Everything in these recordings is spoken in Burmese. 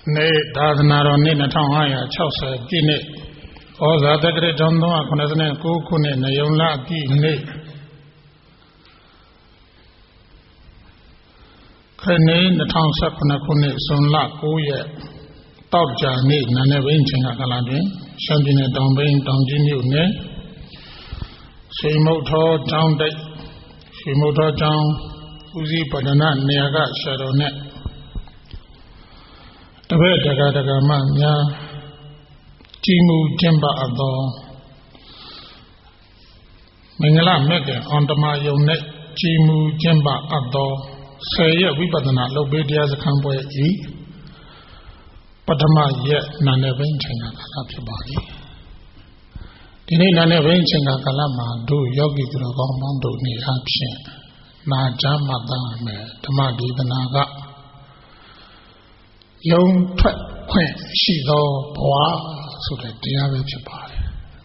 Nay, Dadnaro Ninataya, Chausa, Gine, Oza, the great John Noah, Conazan, Kukune, Nayola, Gine. Crane, the town Sapanakune, Sonla, Kuya, Tauja, Need, Nanavinching Akaladi, Shandine, Dombain, Donjinu, Ne, Shimoto, Town Day, Shimoto, Town, Uzi, Padana, Niaga, Shadow Net. The way the man, Timu Jimba Ado Mingala Mega on the Mayonet, Timu Jimba Ado, say we but not Lobedia as a convoy e Patama yet Nanavinging Akalapibadi. Dini Nanavinging Akalama do Yogi to the Gomondo ni action. Najamada me, Tamadi the Naga. Young twat quaint, she though bois, so that the average body.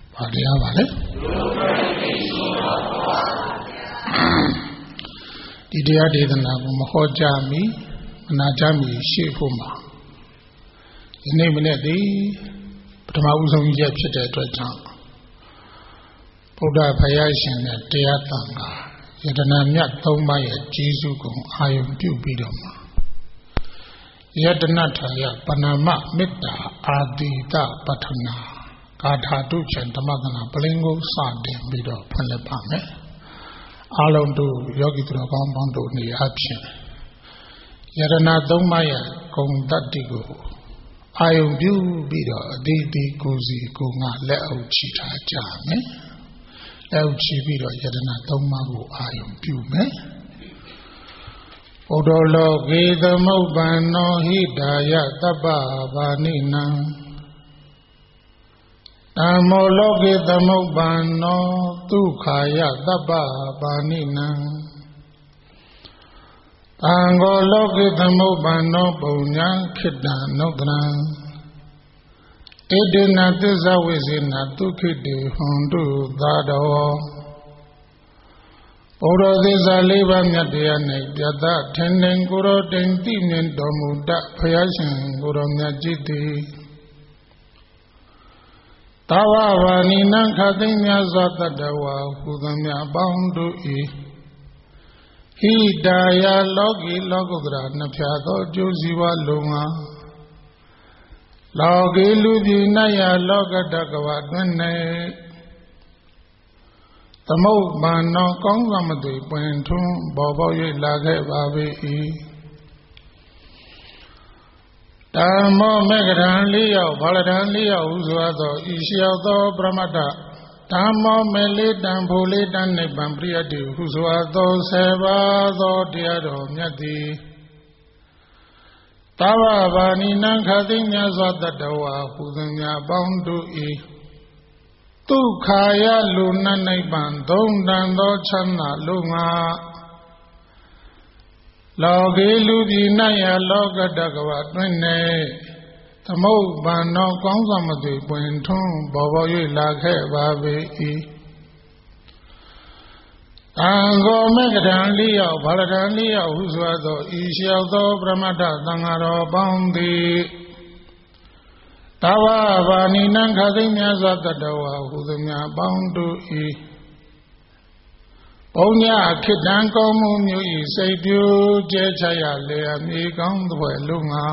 The dear did an Mahojami, Najami, Shifuma. The name in a day, but I was on yet at the time. Buddha Payashan at Deatanga, yet an Amyat Tomaya, Jesu, I am Pubidoma. Yadanata Panama Mita Adita Patana Kadhatu Chantamadana Palingo Sade Bido Panepame Alon do Yogi to the Compound ni action. Yadana Domaya Kong Datigo Ayum Du Bido Didi Kuzi Kunga Leo Chita Jame Leo Chibido Yadana Domago Ayum Pume Odolo Geda Mobano Hidaya Taba Vanina Amologe the Mobano Tukaya Taba Vanina Angologe the Mobano Bonya Kida Nogran Edina Tizawizina Tukide Hundu Dado Oro desa leva myadiyane yada tenden guru tenti min domuda phayashin guru myajiti tawa vanina khatin myasa tadawa hudamya baundu e hidaya logi logodra naphyado josiwa lunga logi luji naya logadakwa dwenne Tamo Mano Kongamadi Puentum Bobo Lage Babi Tamo Megadan Leo, Baladan Leo, Uzuado, Ishiado Bramada, Tamo Melidan Pulidan Nebambriadi, Uzuado Sevado Diado Nyadi Tawa Vanina Kadinya Zadadawa, Uzunya Boundu E. Tukaya Luna Naiban, Dondando Chana Lunga Logi Ludi Naya Loga Dagawat Mene Tamo Bano Kongamadi Puentum Bobo Lage Babi Tango Megadan Leo, Baladan Leo, Uzuado, Ishiado Bramada, Dangaro Bondi Tawa Vanina Kadinya Zatadawa, Hudamya Boundu E. Ponya Kidanko Munu E. Saidu Jechaya Lea Mikong Dwelunga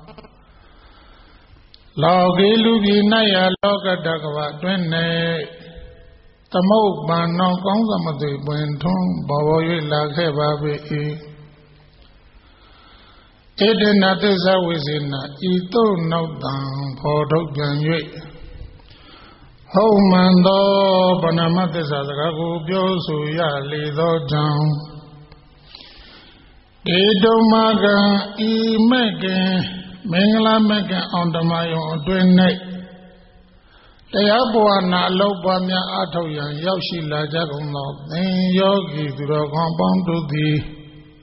Logi Lubi Naya Loga Dagwa Dwene Tamo Bano Kongamadi Buentum Boboy Lage Babi E. Edena Desa Wizina, Ito no down, Porto Ganway. Homando, Panamatis Agago, Biosu Lido down. Edo Maga, E. Megan, Mengla Megan on the Mayo, Dwayne. They are Lobanya Atoyan, Yoshi Lajago, then Yogi to the compound to the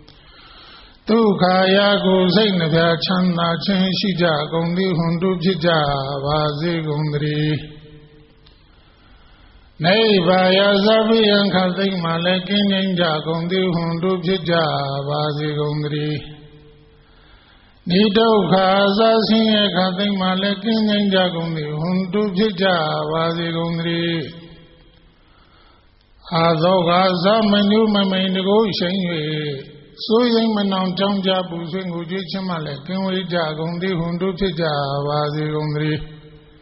Tukaya go Zainabia Chanda Chen Shija Gondi Hundu Jija Vazi Gundri Neighbaya Zavi and Kazik Malekin Ninja Gondi Hundu Jija Vazi Gundri နိဒုက္ခအစဆင်းရဲခသိမ့်မှလည်းကင်းငြိမ်းကြကုန်သည်ဟွန်တုဖြစ်ကြပါစေကုန်သတည်းအာသောကသမညုမမိန်တကုရှိန်၍စိုးရိမ်မနှောင်ကြောင်းကြပူဆွေးငိုကြွေးခြင်းမှလည်းကင်းဝေးကြကုန်သည်ဟွန်တုဖြစ်ကြပါစေကုန်သတည်း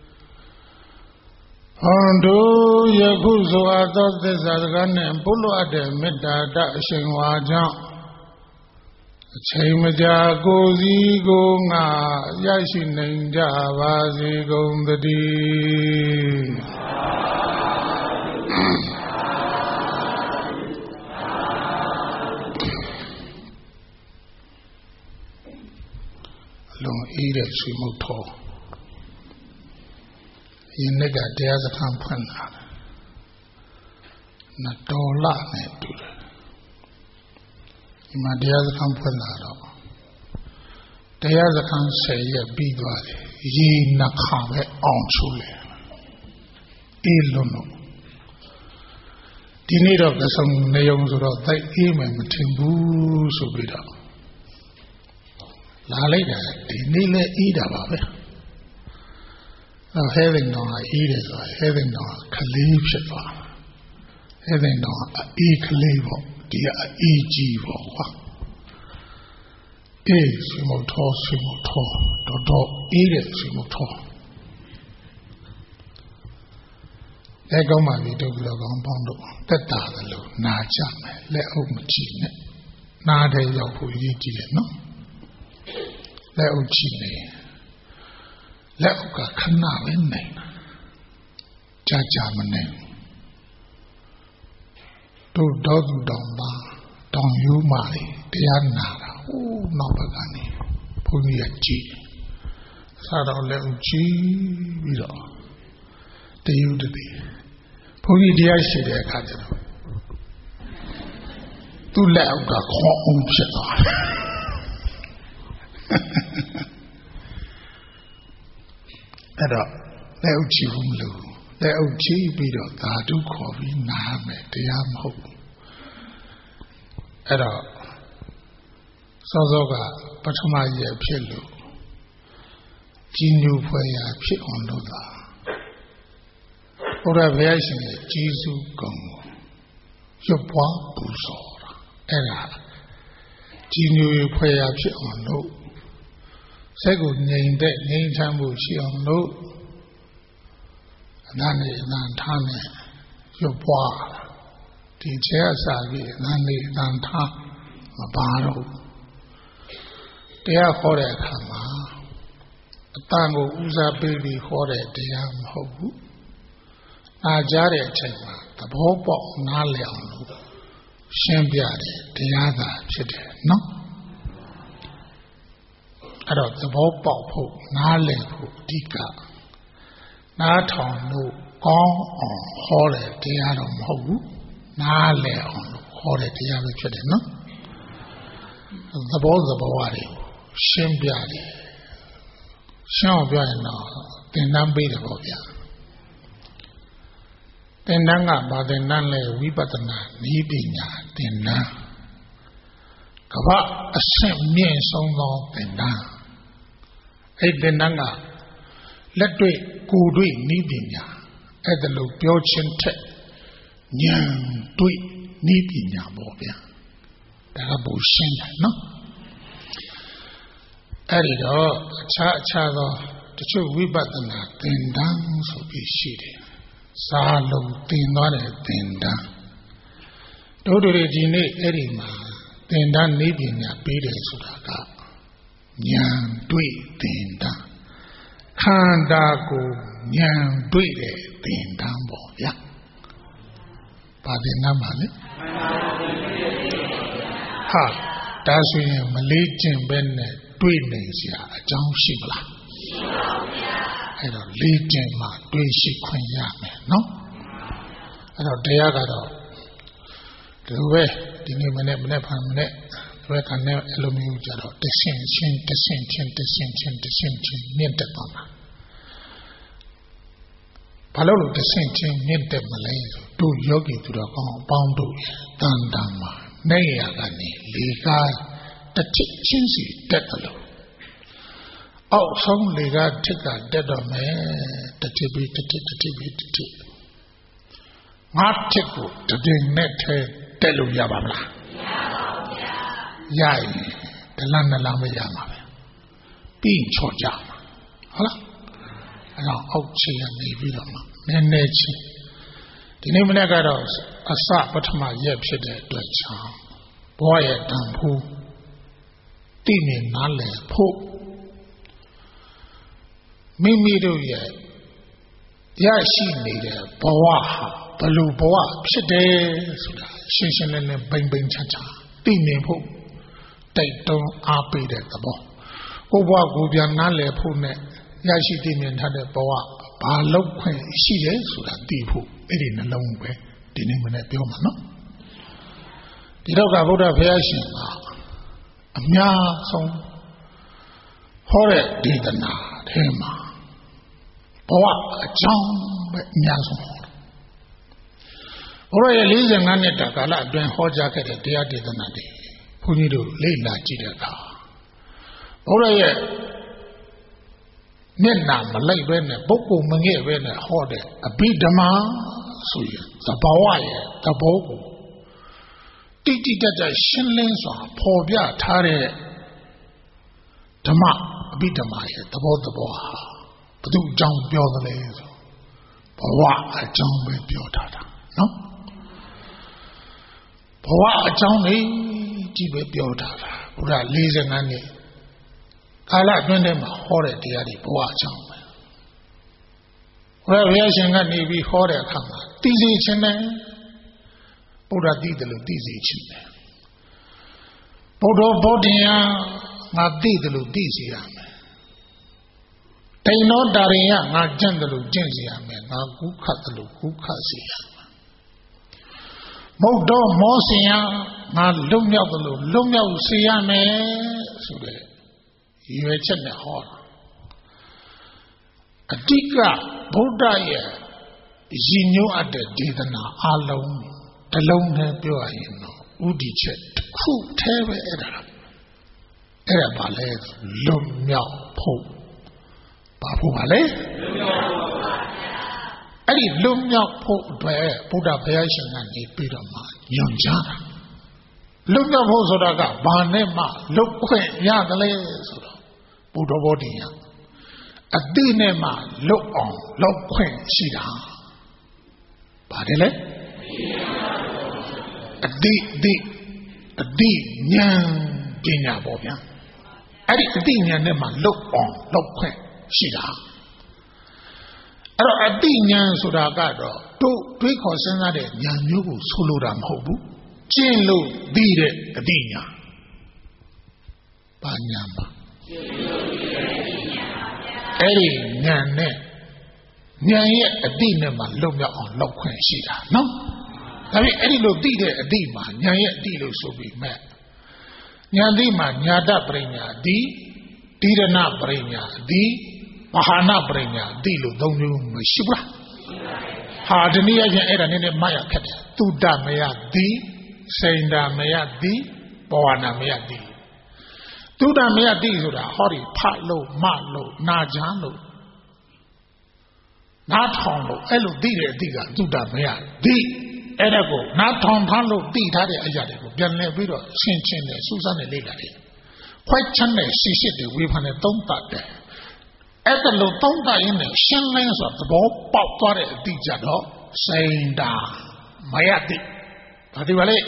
ဟွန်တုယခုဆိုအပ်သောသစ္စာစကားနှင့်ပုလွတ်အပ်တဲ့မေတ္တာတအရှိန်ဝါကြောင့်အချိန်မကြာကိုယ်စီကိုငါရရှိနိုင်ကြပါစေကုန်သတည်းအလုံးအေးတဲ့ဆွေမုတ်တော်ယနေ့ကတရားစခန်းဖွင့်လာတယ်။နတော်လနဲ့တူတယ်ဒီမှာတရားစခန်းဖွင့်လာတော့တရားစခန်း10ရက်ပြီးသွားတယ်ရေနှခါပဲအောင်ချိုးလေအေးလုံးတော့ဒီနေ့တော့ကဆုံနေုံဆိုတော့တိုက်အေးမယ်မထင်ဘူးဆိုပြီးတော့လာလိုက်တယ်ဒီနေ့လည်းအေးတာပါပဲဟဲသိန်တော်အေးတယ်ဆိုဟဲသိန်တော်ခလေးဖြစ်သွားဟဲသိန်တော်အေးခလေးပေါ့ဒီအေးကြီးပေါ့ကွာအေးဆွေမတော်တော်အေးတဲ့ဆွေမတော်လက်ကောင်းမှပြီးတုတ်လောကောင်းပေါင်းတို့တက်တာလို့နာကြမယ်လက်အုပ်မကြည့်နဲ့နားတဲ့ရောက်ဖို့ရည်ကြည့်တယ်နော်လက်အုပ်ကြည့်နေလက်အုပ်ကခဏပဲနေတာကြာမနေတို့တော့သူတောင်ပါတောင်ရိုးမာလေတရားနာတာဟိုးနောက်ဘက်ကနေဘုန်းကြီးကကြည့်စားတော့လက်အုပ်ကြည့်ပြီးတော့တယူတည်းဘုန်းကြီးတရားရှိတဲ့အခါကျတော့သူ့လက်အုပ်ကခေါင်းအောင်ဖြစ်သွားတယ်အဲ့တော့လက်အုပ်ကြည့်ဘူးမလို့လက်အုပ်ကြည့်ပြီးတော့ဓာတုခေါ်ပြီးနားမယ်တရားမဟုတ်ဘူးအဲ့တော့စောစောကပထမရက်ဖြစ်လို့ကြီးညိုဖွယ်ရာဖြစ်အောင်လုပ်တာဘုရားဘုရားရှင်ရဲ့ကျေးဇူးကုံကိုရွတ်ပွားပူဇော်တာအဲ့ဒါကြီးညိုဖွယ်ရာဖြစ်အောင်လုပ်စိတ်ကိုငြိမ်တဲ့ငြိမ်ချမ်းမှုရှိအောင်လုပ်အနန္တအနန္တနဲ့ရွတ်ပွားဒီချဲအစာကြီးအနန္တအနန္တမပါတော့တရားဟောတဲ့အခါမှာအတန်ကိုဦးစားပေးပြီးဟောတဲ့တရားမဟုတ်ဘူးနာကြားတဲ့အချိန်မှာသဘောပေါက်နားလည်အောင်လို့ရှင်းပြတယ်တရားသာဖြစ်တယ်နော်အဲ့တော့သဘောပေါက်ဖို့နားလည်ဖို့အဓိကနားထောင်လို့ကောင်းအောင်ဟောတဲ့တရားတော့မဟုတ်ဘူးနားလည်အောင်လို့ဟောတဲ့တရားပဲဖြစ်တယ်နော်သဘောတွေရှင်းပြတယ်ရှင်းအောင်ပြောရင်တော့သင်တန်းပေးတယ်ပေါ့ဗျာသင်တန်းကဘာသင်တန်းလဲဝိပဿနာနည်းပညာသင်တန်းကမ္ဘာအဆင့်မြင့်ဆုံးသောသင်တန်းအဲ့သင်တန်းကလက်တွေ့ကိုယ်တွေ့နည်းပညာအဲ့ဒါလို့ပြောချင်းထက်ဉာဏ်တွေ့နည်းပညာပေါ့ဗျာဒါကဘုရှင်းတယ်နော်အဲ့ဒီတော့အခြားသောတချို့ဝိပဿနာသင်တန်းဆိုပြီးရှိတယ်စာလုံးသင်သွားတဲ့သင်တန်းတို့တွေဒီနေ့အဲ့ဒီမှာသင်တန်းနည်းပညာပေးတယ်ဆိုတာကဉာဏ်တွေ့သင်တန်းခန္ဓာကိုဉာဏ်တွေ့တဲ့သင်တန်းပေါ့ဗျာဘာသင်တန်းပါလဲဟာဒါဆိုရင်မလေးကျင့်ပဲနဲ့တွေ့နေစရာအကြောင်းရှိမလားရှိပါဘူးဗျာအဲ့တော့လေးကျင့်မှတွေ့ရှိခွင့်ရမယ်နော်အဲ့တော့တရားကတော့ဒီပဲဒီနေ့မနေ့ဖန်မနေ့ဘယ်ကနေအလိုမျိုးကြတော့တဆင့်ချင်းမြင့်တက်သွားမှာဘာလို့လို့တဆင့်ချင်းမြင့်တက်မလဲဆိုတို့ယောဂီသူတော်ကောင်းအပေါင်းတို့တန်တန်မှာနေရကနေလေကားတစ်ထစ်ချင်းစီတက်တယ်လို့အောက်ဆုံးလေကထစ်ကတက်တော့မယ်တတိပိတတိငါထစ်ကိုတည်နဲ့ထဲတက်လို့ရပါမလားမရပါဘူးဗျာရရင်ဒလနလမရမှာပဲပြီးချော့ကြမှာဟုတ်လားအဲ့တော့အောက်ခြေကနေပြီးတော့မှနည်းနည်းချင်းဒီနေ့မနေ့ကတော့အစပထမရက်ဖြစ်တဲ့အတွက်ကြောင့်ဘဝရဲ့တန်ဖိုးသိမြင်နားလည်ဖို့မိမိတို့ရဲ့ရရှိနေတဲ့ဘဝဟာဘယ်လိုဘဝဖြစ်တယ်ဆိုတာရှင်းရှင်းလင်းလင်းပိန်ချမ်းသိမြင်ဖို့တိုက်တွန်းအားပေးတဲ့သဘောကိုဘဝကိုပြန်နားလည်ဖို့နဲ့ရရှိသိမြင်ထားတဲ့ဘဝဘာလောက်ခွင့်ရှိတယ်ဆိုတာသိဖို့အဲ့ဒီနှလုံးပဲဒီနေ့မနေ့ပြောမှာနော်ဒီတော့ကဗုဒ္ဓဘုရားရှင်ကအများဆုံးဟောတဲ့ဒေသနာထဲမှာဘဝအကြောင်းပဲအများဆုံးဟောတယ်ဘုရားရဲ့45နှစ်တာကာလအတွင်းဟောကြားခဲ့တဲ့တရားဒေသနာတွေဘုန်းကြီးတို့လေ့လာကြည့်တဲ့အခါဘုရားရဲ့မျက်နှာမလိုက်ပဲနဲ့ပုဂ္ဂိုလ်မငဲ့ပဲနဲ့ဟောတဲ့အဘိဓမ္မာဆိုရင်သဘာဝရဲ့သဘောကိုတိတိကျကျရှင်းလင်းစွာဖော်ပြထားတဲ့ဓမ္မအဘိဓမ္မာရဲ့သဘောဟာဘယ်သူအကြောင်းပြောသလဲဆိုဘဝအကြောင်းပဲပြောထားတာနော်ဘဝအကြောင်းလေးကြီးပဲပြောထားတာဘုရား45နှစ်ကာလအတွင်းထဲမှာဟောတဲ့တရားတွေဘဝအကြောင်းပဲဘုရားရှင်ကနေပြီးဟောတဲ့အခါမှာသိစေခြင်းနဲ့ဘုရားသိတယ်လို့သိစေခြင်းနဲ့ဘုဒ္ဓဘောဓိယငါသိတယ်လို့သိစေရမယ်တိန်နောတာရိယငါကျင့်တယ်လို့ကျင့်စေရမယ်ငါကုခတ်တယ်လို့ကုခတ်စေရမယ်မုတ်တော်မောစင်ယငါလွတ်မြောက်တယ်လို့လွတ်မြောက်စေရမယ်ဆိုတဲ့ရွယ်ချက်နဲ့ဟောတာအတိကဗုဒ္ဓရဲ့ရည်ညွှန်းအပ်တဲ့ဒေသနာအလုံးတစ်လုံးနဲ့ပြောရရင်တော့ဥဒိချက်တစ်ခုတည်းပဲအဲ့ဒါပါလဲလွတ်မြောက်ဖို့ဘာဖို့ပါလဲအဲ့ဒီလွတ်မြောက်ဖို့အတွက်ဗုဒ္ဓဘုရားရှင်ကနေပြီးတော့မှညွှန်ကြားတာလွတ်မြောက်ဖို့ဆိုတာကဘာနဲ့မှလွတ်ခွင့်ရတယ်လဲဆိုတော့ဘုဒ္ဓဘောဓိယအတိနဲ့မှလွတ်အောင်လောက်ခွင့်ရှိတာပါတယ်လေအတိဉာဏ်ပညာပေါ့ဗျာအဲ့ဒီအတိဉာဏ်နဲ့မှလွတ်အောင်လောက်ခွင့်ရှိတာအဲ့တော့အတိဉာဏ်ဆိုတာကတော့တို့တွေးခေါ်စဉ်းစားတဲ့ဉာဏ်မျိုးကိုဆိုလိုတာမဟုတ်ဘူးကျင့်လို့သိတဲ့အတိဉာဏ်ဘာဉာဏ်ပါအဲ့ဒီဉာဏ်နဲ့ဉာဏ်ရဲ့အတိနဲ့မှလွတ်မြောက်အောင်လောက်ခွင့်ရှိတာနော်ဒါပေမဲ့အဲ့ဒီလိုသိတဲ့အတိမှာဉာဏ်ရဲ့အတိလို့ဆိုပြီးမဲ့ဉာဏ်သိမှာညာတပရိညာတိတိရဏပရိညာတိမဟာနာပရိညာတိလို့သုံးမျိုးမရှိဘူးလားဟာဒီနည်းအားဖြင့်အဲ့ဒါနည်းနည်းမှတ်ရခက်တယ်သုတမယတိစိန္ဒမယတိပဝနာမယတိသုတမယတိဆိုတာဟောဒီဖတ်လို့မလို့နာချမ်းလို့နားထောင်လို့အဲ့လိုသိတဲ့အတိကသုတမယတိအဲ့ဒါကိုနားထောင်ထားလို့သိထားတဲ့အရာတွေကိုပြန်လည်ပြီးတော့ရှင်းချင်းနဲ့စူးစမ်းနဲ့လေ့လာတယ်ခွဲချမ်းတဲ့ရှိရှိတွေဝေဖန်နဲ့သုံးသပ်တယ်အဲ့ဒါလို့သုံးသပ်ရင်းနဲ့ရှင်းလင်းဆိုသဘောပေါက်သွားတဲ့အတိကြတော့စိန္ဒာမယတိဘာဒီပါလဲ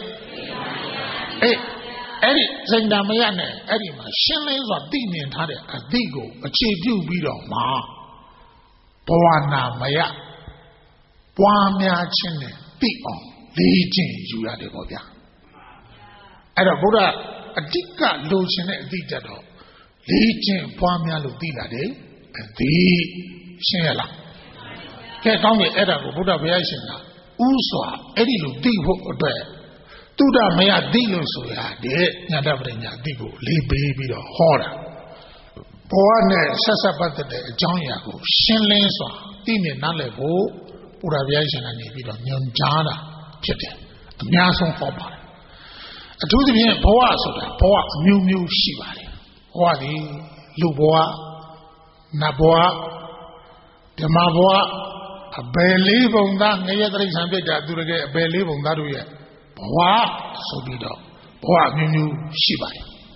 အဲ့ဒီစိန္ဒာမယနဲ့အဲ့ဒီမှာရှင်းလင်းစွာသိမြင်ထားတဲ့အတိကိုအခြေပြုပြီးတော့မှဘဝနာမယပွားများခြင်းနဲ့သိအောင်လေ့ကျင့်ယူရတယ်ပေါ့ဗျာအဲ့တော့ဘုရားအတိကလိုချင်တဲ့အတိကြတော့လေ့ကျင့်ပွားများလို့သိလာတယ်အတိရှင်းရလားကဲကောင်းပြီအဲ့ဒါကိုဘုရားဘုရားရှင်ကဥစွာအဲ့ဒီလိုသိဖို့အတွက်သုဒ္ဓမယသိလို့ဆိုရတဲ့ညာတပရိညာသိကိုလေးပေးပြီးတော့ဟောတာဘဝနဲ့ဆက်ဆက်ပတ်သက်တဲ့အကြောင်းအရာကိုရှင်းလင်းစွာသိမြင်နားလည်ဖို့ဘုရားဘုရားရှင်ကနေပြီးတော့ညွှန်ကြားတာဖြစ်တယ်အများဆုံးဟောပါတယ်အထူးသဖြင့်ဘဝဆိုတာဘဝအမျိုးမျိုးရှိပါတယ်ဘဝဒီလူဘဝ Nabwa, the Mabwa, a believe on that, neither is something that do get a believe on that way. Boa, so be done. Boa, Minu, Shibai.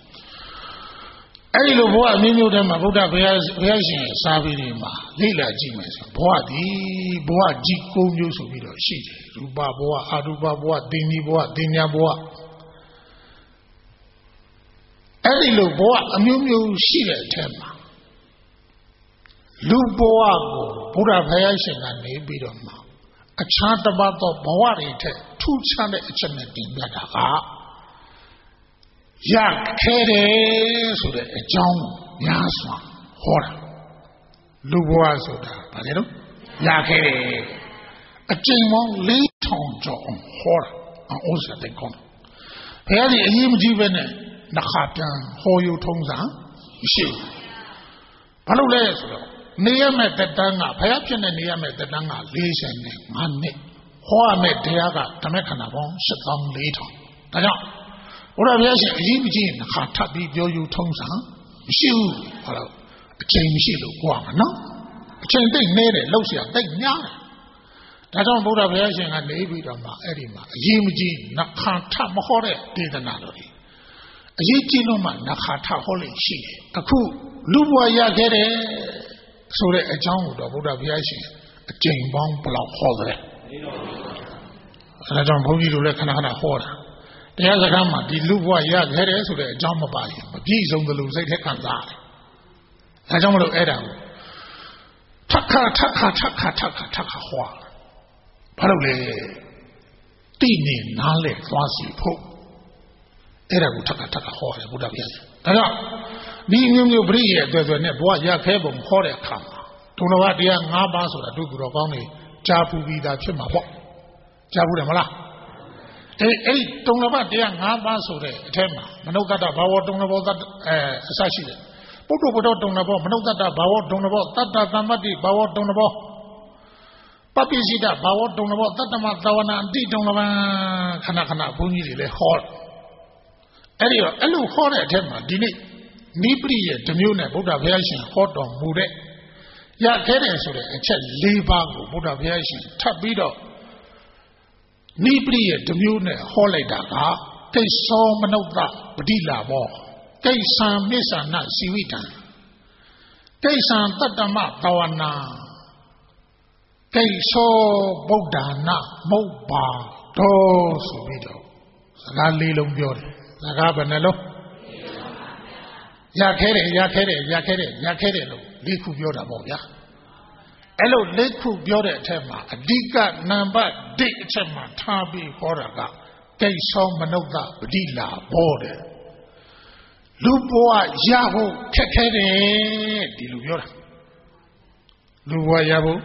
I love what Minu them about a version, Savinima, Lila Jimas, Boa, Boa, Jiko, News of Vido, Shi, Ruba Boa, Aruba Boa, Dini Boa, Dinia Boa. I love Boa, a Minu, Shila, Tema. Luboago, Buddha Vyashin and Nebidoma. A chant about the Boarite, 2 chant echanet in Yadaha. Yak Kere, so the John Yasma, Hora. Luboa soda, Padero, Yakere. A Jimon Layton John, Hora, and also the con. Perry Yim Jivene, Nakatan, Hoyo Tonga, she. Palole. Neame Tanga, perhaps in the Neame Tanga, Lesion, Money, Hoa Deaga, Tamekanabon, Shatan later. Taya, what I wish Jim, Hatabi, Yoyu Tonsa, Shu, Chain Shilu, Guam, no? Chain thing made it, Lucia, thing yard. That's on Buddha Vision and Navy Dama, Edima, Jim, Nakata Mahore, did another. A Yitinoma, Nakata Holy Shi, a coup, Lubwa Yagere. So that a John would have Vision, a Jane Bong Block Holder. And I don't believe you reckon on a horror. The other gamma, the Luwa Yag had it so that John by him, but he's on the loose, they can't die. I don't want to add out. Taka, hoa. Probably Tini, Nale, Fancy, Pope. Era would taka hoa, would have yes. Being you bring it, there's a net, what Yakabum, Korea come. To know what the young Nabas or the Duke of Only, Japu be that Chimabo. Jabu de Mala. Don't know what the young Nabas or the Tema, Manogata, Bawa, don't know about that Sashi. Puto don't know about Manogata, Bawa, don't know about Tata Tamati, Bawa, don't know about Papi Zida, Bawa, don't know about Tatama Tawana, D. don't know about Kanakana, Puni, the hall. Anyway, a little hall at Tema, didn't Nibri, the Mune, Buddha Vision, hot on Mude. Yakere, so a chat Libago, Buddha Vision, Tabido. Nibri, the Mune, Holedaga, they saw Manoga, Badila War. They saw Missa Nat Sivita. They saw Tatama Tawana. They saw Bodana, Moba, Dosubido. Sagali Lumbior, Zagabanello. Yakere, Liku Yoda Boya. Hello, Liku Yoda Tema, a Diga number Dick Tema, Tabi Horaga, they saw Manoga, Badila, Border. Luboa Yabo, Kekere, Diluyora. Luboa Yabo.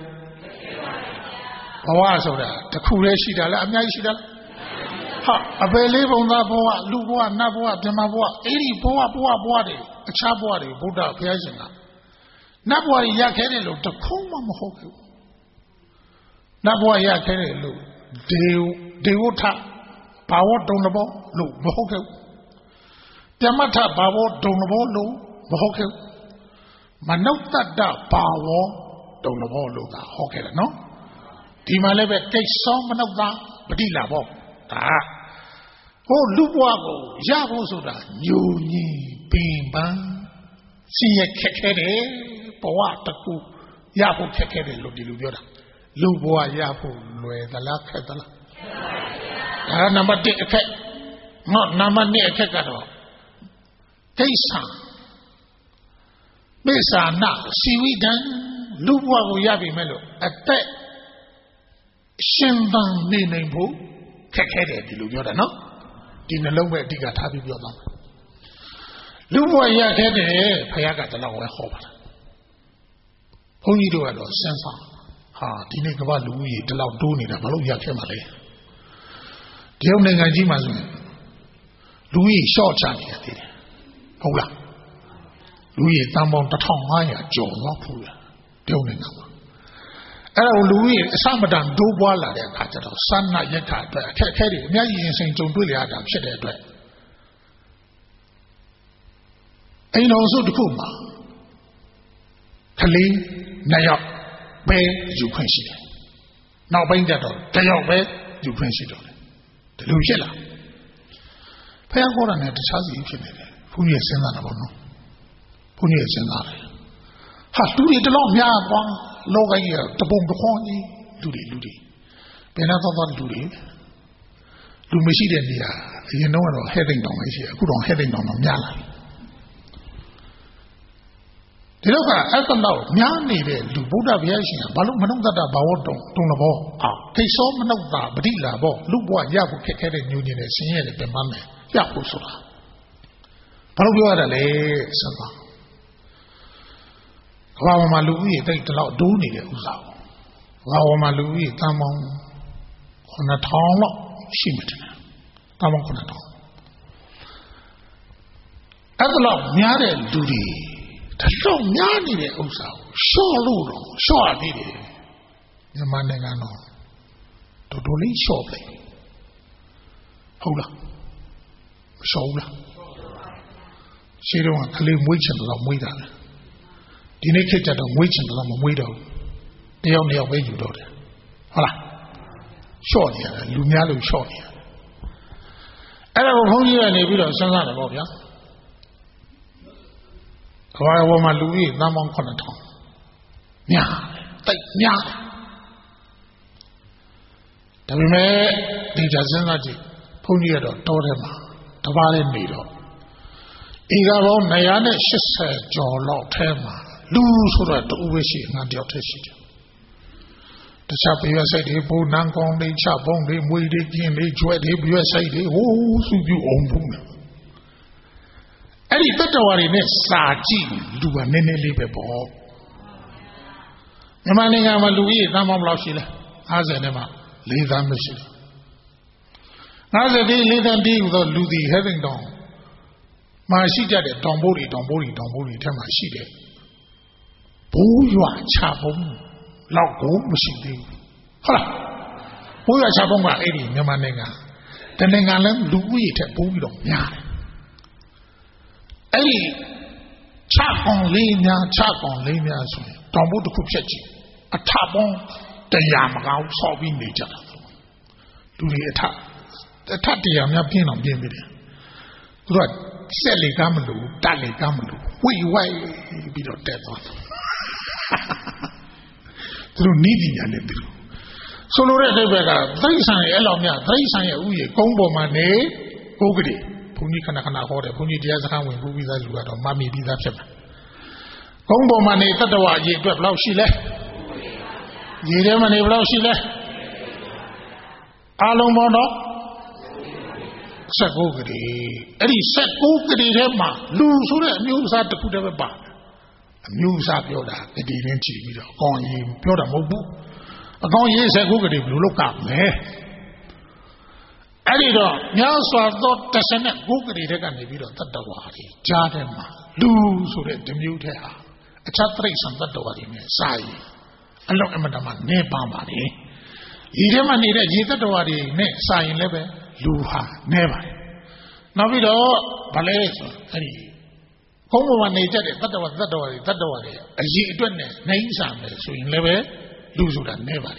Oazoda, the Kureshida, Amashida. A believe on that boa, Luboa, Naboa, Demaboa, 80 boa, a chabwari, Buddha, Piazina. Nabwa Yakelo, the Kuma Mohoku. Nabwa Yakelo, Deota, Power Donabo, Lu, Mohoku. Demata, Power Donabo, Lu, Mohoku. Manota da Power Donabo, Lu, Hokel, no? Timalebe, take some of that, Badila Bob. Oh, Lubuago, Yabosoda, Yuni, Bimba, see a kekere, Poataku, Yabu kekere, Ludilubiora, Lubua Yabu, Lue, the Lakatala. Number not number near Kekado. Tesa Mesa na, Siwidan, Lubuago Yabi Melo, at that Shimban Ninabu. Kekere, Dilubiora, no? Dina Lowe Diga Tabi Yoda. Luwa Yakede, Payaga the Lowe Hobart. Only do a sense. Dinigaba Louis, the Lauduni, the Maluya Kemale. The only Najimas Louis Shaw Chani, Hola. Louis Tambon Tatomaya, Joe Lopula. The only number. Louis, Samadan, Dubola, their capital, Sana Yaka, Teddy, Nagy in St. John Dulia, said that way. And also the Kuma. Kali Nayok Bay Ukraine. Now bring that on. Tayok Bay Ukraine. The Lucia. Payagoran at the Chazi, Punya Senana. Punya Senana. Has to eat a long yard one, loga year, the bomb the horny, Ludi. Benathan Ludi. Lumisidia, you know, heading on here, good on heading on Yala. The look at the law, Yanni, the Buddha Viation, Balumanoda, Bawoto, Tunabo, they saw Manoda, Badilla, Lubo, Yabu, Kekere, Union, Senior, the Mame, Yapusula. Palubia, Sama. Wama Louis, take the law, Duni, Uzao. Wama Louis, Tamon, on a town. Shimmitina. Come on, Conato. At the law, Miare Duty. The show Miani Usa. Show Ludo. Show Didi. The Manangano. To do it shortly. Hold up. Shoulder. She don't want to claim wage and love widow. The naked at the wage and love widow. They only away you do it. Hola. Short Lumialo short here. And I will hold you and a bit of San about ya. Why woman Louis, Namon Conaton? Nya, take nya. The Rime, the Jazanaji, Punyado, Torema, Tavali Nido. Igaro Nayane, she said, Jolo Tema, lose her to Uwishi, and your tissue. The shop USA, they pull Nankong, they chop on, they wait again, they joy, they USA, they should you own boom. And if better what in it, Saji, do a nene libebo. The man I'm a Louis, Namam Lashila, as an Emma, leave them machine. Now the day later deal with Louis having done. My she did it, don't body, tell my she did. Boo, you are chapel. Lao go machine. Hola. Who are Chabonga 80, Yamanega? The Nengalan Louis at Boudon. Eddie chap on Lina, Tombo the Kuchechi. A tabon, the Yamagao, solving nature. Do the attack. The Tatiam Yapin on Game. Good. Sally Gamalu, Dali Gamalu. Why be the death? Through needing a little. So, Loretta Vega, Thaisan, Elomia, Thaisan, Uye, Combo Mane, Ogri, Punikana Horde, Puni Diazan, when Ruby that you got on Mammy be that seven. Combo Mane, Tatawa, ye got Laushile. Ye demon, Laushile. Alomono Sagogri. Eddie Sagogri, Rema, lose news at the Pudeva. News up Yoda, the Dinchi, going Yoda Mobu. A gong years ago, you look up there. Editor, Yaswa thought the Senate Google it and the video of the Wadi, Jadema, lose who the mute hair. A chattrace on the Wadi, Sai. A look at Madame Nebamani. Idema needed Yita Wadi, Ne, Sai, Lebe, Luha, never. Now we do Ballet. Como one nature, that was as ye don't name so in level, lose and never.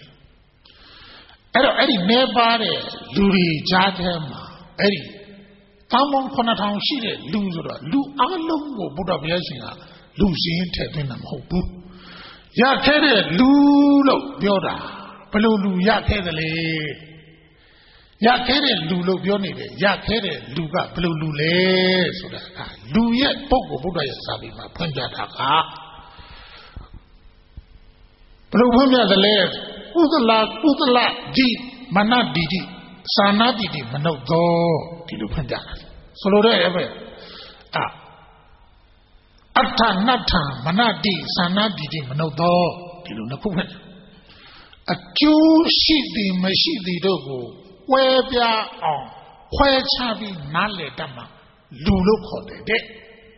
Eddie never, Luri Jadema, Eddie. Tamon Conatown, she lose Lu Alongo Buddha Biasina, losing Tedinam Hopu. Yakede, Lulo, Bioda, Pelulu Yakede. Yakere Lulo Bionide, Yakere Luga, Blulule, so that Luya Pogo Buddha Sabima, Punjataka. Blumia the lair, Udala, Di, Mana Didi, Sana Didi, Mano go, Tilu Punjana. Solo ever. Atta Nata, Mana Di, Sana Didi, Mano do, Tilu Nakuman. A two shidi, Mashidi Dogo. Where they are on, where Chabi Nale Dama, Lulo called it.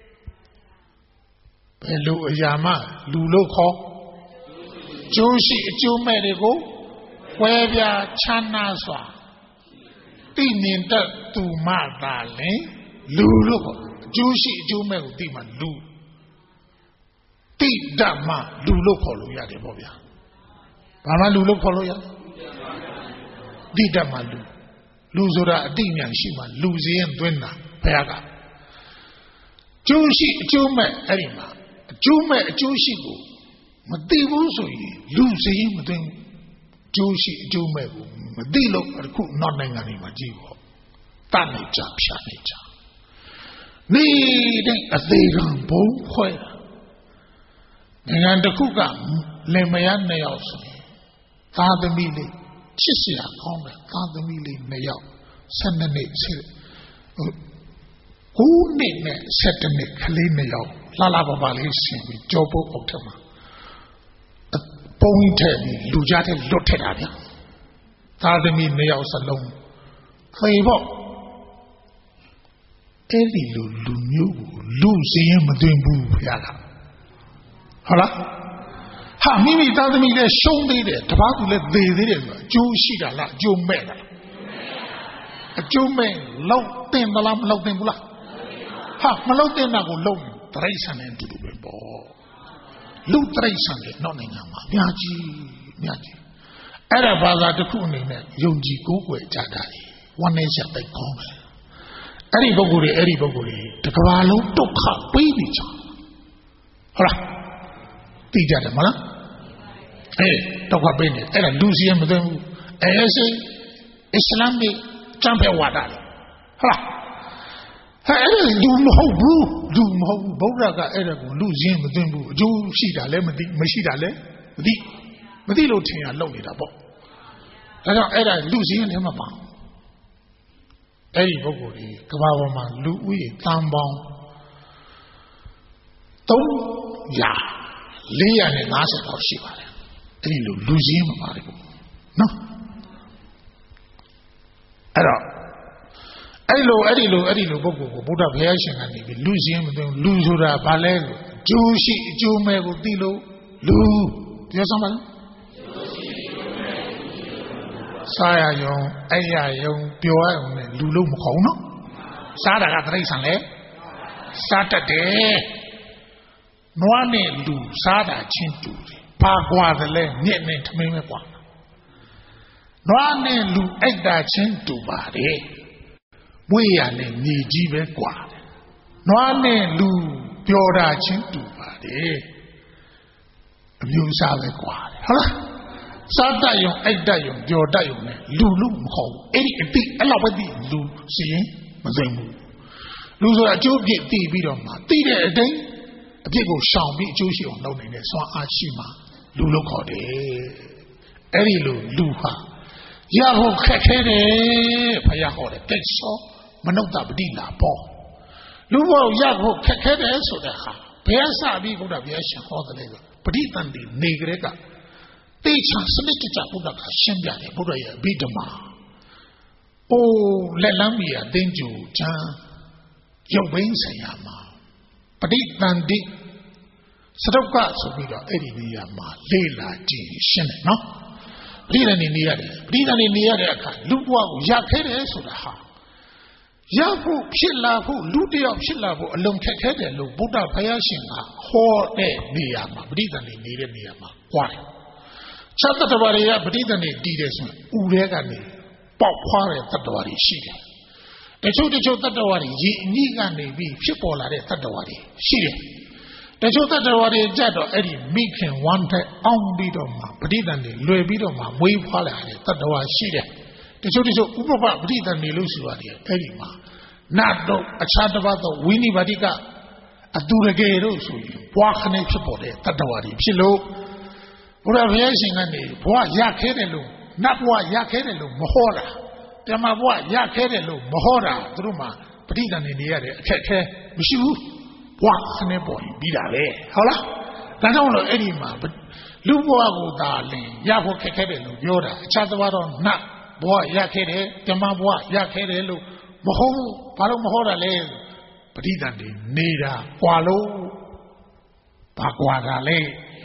Pelu Yama, Lulo call Joshi, Joe Medigo, where they are Chanaswa, Tinin to Madale, Lulo, Joshi, Joe Mediman, Lu. တိတ္တမလူလို့ခေါ်လို့ရတယ်ပေါ့ဗျာဘာမှလူလို့ခေါ်လို့ရတိတ္တမလူဆိုတာအတိညာရှိမှလူစည်းရင်သွင်းတာဘုရားကကျိုးရှိအကျိုးမဲ့အဲ့ဒီမှာအကျိုးမဲ့အကျိုးရှိကိုမသိဘူးဆိုရင်လူစည်းရင်မသွင်းကျိုးရှိအကျိုးမဲ့ကိုမသိလို့အခုနောက်နိုင်ငံတွေမှာကြည့်ပေါ့တတ်နေကြဖြာနေကြနေတဲ့အသေးကံဘုံခွဲနိုင်ငံတစ်ခုကလင်မယား2ယောက်ဆိုရင်သားသမီးလေးချစ်စရာကောင်းတယ်သားသမီးလေး2ယောက်12နှစ်9နှစ်နဲ့17နှစ်ကလေး2ယောက်လှပပလေးရှင်ပြီးကြောပုတ်အုပ်ထက်မှာပုံထက်ပြီးလူကြားတဲ့လွတ်ထက်တာဗျာသားသမီး2ယောက်စလုံးခေပေါ့အဲ့ဒီလူမျိုးကိုလူစည်းရင်မသွင်းဘူးဘုရားကဟုတ်လားဟာမိမိသားသမီးလည်းရှုံးသေးတယ်တပားသူလည်းသေသေးတယ်ဆိုတာအကျိုးရှိတာလားအကျိုးမဲ့လားအကျိုးမဲ့လောက်တင်သလားမလောက်တင်ဘူးလားဟာမလောက်တင်တာကိုလုံးတရိษံနဲ့တူတူပဲပေါ့လူတရိษံနဲ့နောက်နိုင်ငံမှာအများကြီးအဲ့ဒါဘာသာတစ်ခုအနေနဲ့ယုံကြည်ကိုးကွယ်ကြတာလေဝမ်းနည်းချက်တိတ်ကောင်းတယ်အဲ့ဒီပုဂ္ဂိုလ်တွေတကဘာလုံးဒုက္ခပေးနေကြဟုတ်လားသိကြတယ်မလားဒုက္ခပေးနေအဲ့ဒါလူစီရင်မသိဘူးအဲ့ဒီအစ္စလာမ်ရဲ့ကျမ်းပဲဝါဒလေဟုတ်လားအဲ့ဒါလူမဟုတ်ဘူးဗုဒ္ဓကအဲ့ဒါကိုလူစီရင်မသိဘူးအကျိုးရှိတာလည်းမသိမရှိတာလည်းမသိလို့ထင်ရလောက်နေတာပေါ့ဒါကြောင့်အဲ့ဒါလူစီရင်လည်းမပါအဲ့ဒီပုဂ္ဂိုလ်တွေကဘာပေါ်မှာလူဦးရေတန်ပေါင်း300 450လောက်ရှိပါတယ်အဲ့ဒီလူစည်းမပါတယ်ပေါ့နော်အဲ့လိုပုဂ္ဂိုလ်ကိုဘုရားဘုရားရှင်ကနေပြီးလူစည်းမသိဘူးလူဆိုတာဘာလဲအကျိုးရှိအကျိုးမဲ့ကိုသိလို့လူပြောစမ်းပါလားစားရယုံအဲ့ရယုံပြောရယုံနဲ့လူလို့မခေါ်နော်စားတာကတိရစ္ဆာန်လေစားတတ်တယ်နွားနဲ့လူစားတာချင်းတူတယ်ဘာကွာတယ်လဲမြက်နဲ့ထမင်းပဲကွာနွားနဲ့လူအိတ်တာချင်းတူပါတယ်မွေးရနဲ့မြေကြီးပဲကွာတယ်နွားနဲ့လူပြောတာချင်းတူပါတယ်အမျိုးအစားပဲကွာတယ်ဟုတ်လားစားတတ်ယုံအိတ်တတ်ယုံပြောတတ်ယုံနဲ့လူလို့မခေါ်ဘူးအဲ့ဒီအတိအဲ့လောက်ပဲသိလူစီရင်မသိဘူးလူဆိုတာအကျိုးပြည့်သိပြီးတော့မှသိတဲ့အတိုင်းအပြစ်ကိုရှောင်ပြီးအကျိုးရှိအောင်လုပ်နေတဲ့စွမ်းအားရှိမှလူလို့ခေါ်တယ်အဲ့ဒီလိုလူဟာရဖို့ခက်ခဲတယ်ဘုရားဟောတယ်တိတ်ဆောမနုဿပတိလာပေါ့လူဘဝရဖို့ခက်ခဲတယ်ဆိုတဲ့ဟာဘယ်စပြီးဘုရားဘုရားရှင်ဟောတယ်လေပဋိသန္တိနေကြတဲ့ကတေချာစနစ်တကျဘုရားကရှင်းပြတယ်ဘုရားရဲ့အဘိဓမ္မာလက်လမ်းမီအသိဉ္ဇူချမ်းရုပ်ဘိန်းဆိုင်ရာမှာပဋိသန္တိစတုတ်ကဆိုပြီးတော့အဲ့ဒီနေရာမှာလေးလာကြည့်ရှင်းတယ်နော်ပဋိသန္တိနေရတယ်ပဋိသန္တိနေရတဲ့အခါလူဘဝကိုရခဲ့တယ်ဆိုတာဟာရဖို့ဖြစ်လာဖို့လူတယောက်ဖြစ်လာဖို့အလုံးခက်ခဲတယ်လို့ဘုရားဘုရားရှင်ကဟောတဲ့နေရာမှာပဋိသန္တိနေတဲ့နေရာမှာကြွားတယ်ခြားတတ္တဝါတွေကပဋိသန္တိတည်တယ်ဆိုရင်ဥရဲကနေပေါက်ဖွားတဲ့တတ္တဝါတွေရှိတယ်တချို့တတ္တဝါတွေရေအညိကနေပြီးဖြစ်ပေါ်လာတဲ့တတ္တဝါတွေရှိတယ်တချို့တတ္တဝါတွေကြတော့အဲ့ဒီမိခင်ဝမ်းထက်အောင်ပြီးတော့မှပဋိသန္တိလွယ်ပြီးတော့မှမွေးဖွားလာတဲ့တတ္တဝါရှိတယ်တချို့ဥပပပဋိသန္တိလို့ဆိုရတယ်အဲ့ဒီမှာနတ်တို့အခြားတစ်ပါးသောဝိနိပါတိကအတူရကေတို့ဆိုရင်ပွားခနဲ့ဖြစ်ပေါ်တဲ့တတ္တဝါတွေဖြစ်လို့ဘုရားဘုရားရှင်ကနေဘဝရခဲတယ်လို့နတ်ဘဝရခဲတယ်လို့မဟောတာဓမ္မဘဝရခဲတယ်လို့မဟောတာသူတို့မှာပဋိသန္ဓေနေရတဲ့အခက်ခဲမရှိဘူးဘဝခနဲ့ပေါ်ပြီးတာလေဟုတ်လားဒါကြောင့်လို့အဲ့ဒီမှာလူဘဝကိုသာလင်ရဖို့ခက်ခဲတယ်လို့ပြောတာအခြားသွားတော့နတ်ဘဝရခဲတယ်ဓမ္မဘဝရခဲတယ်လို့မဟုတ်ဘူးဘာလို့မဟောတာလဲပဋိသန္ဓေနေတာကွာလို့ဘာကွာတာလဲ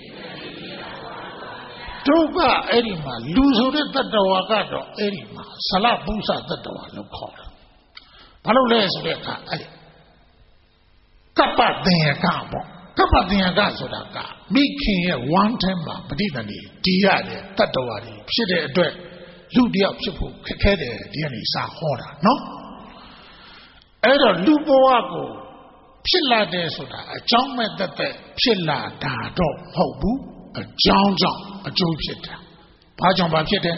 တို့ကအဲ့ဒီမှာလူဆိုတဲ့တတ္တဝါကတော့အဲ့ဒီမှာဇလပု္ပ္ပတတ္တဝါလို့ခေါ်တာဘာလို့လဲဆိုတဲ့အခါအဲ့ဒီကပ္ပသင်္ယကပေါ့ Kapatianga Sodaka, making a one temper, particularly, Diade, Tatawari, Shide, Ludia, Chipu, Kede, Dianisa, Hora, no? Era Luboago, Pilla de Soda, a John met the Pilla da dog, Hobu, a John, a Joe Pita. Pajon Bapita.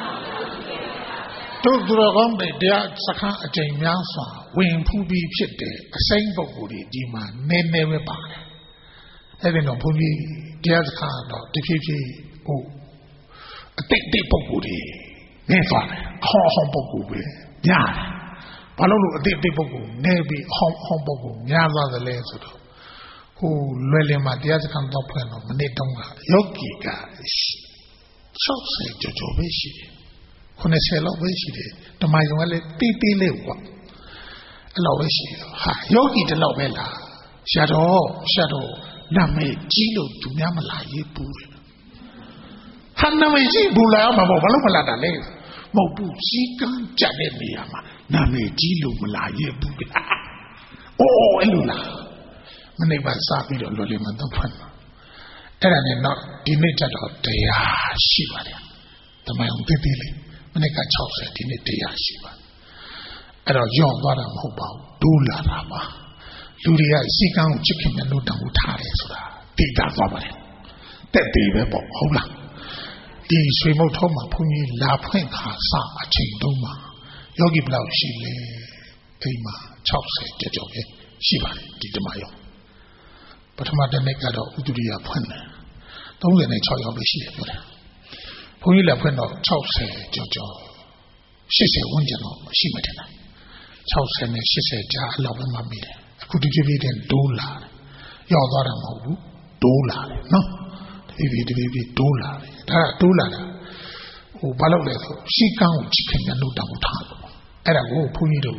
Took the Rombe, dear Saka, a Jamiansa, when Pubi Pite, a same Boguri, Dima, never back. Having no Pubi, dear Saka, the Pipi, oh, a big Boguri, never, home Boguri, yeah. Palolo, a big Bogu, never home Bogu, Yaza the Leso, who really my dear Saka, Manedonga, Yogi guys. So say Jojo Vishi. When I say Lovishi, the Mayuale Pipi Lewa. Lovishi, ha, Yogi de Lovella. Shadow, Name Gilo to Yamala Yipu. Haname Bula, Mabalala Lev. Mobu Chikan Janemiama. Name Gilo Malayebu. Oh, Elula. Maneva Sabi or Loliman the Fun. And not dimited of Dea Shiva. The my own Pipili, Manica Chaucer, Dea Shiva. And our young Vadam Hoba, Dula Rama, Luria, Sikan, Chicken, and Ludan Utare, Tita Vabari. That baby, Hola. The Swimotoma, Puni, La Puenca, Sa, a Chindoma, Yogi Blau Shile, Ema, Chaucer, Jajoke, Shiva, Didamayo. But my Demecado Uduria Pune. Don't let me tell you how she is. Puyla Puno, Chaucer, Jojo. She said, Wunjano, she met him. Chaucer, she said, Ja, love him, mammy. Could you give it in Dola? Your daughter, Dola, no? The baby, Dola. Dola. Oh, Balola, she can't chicken and no doubt. And I go Punido.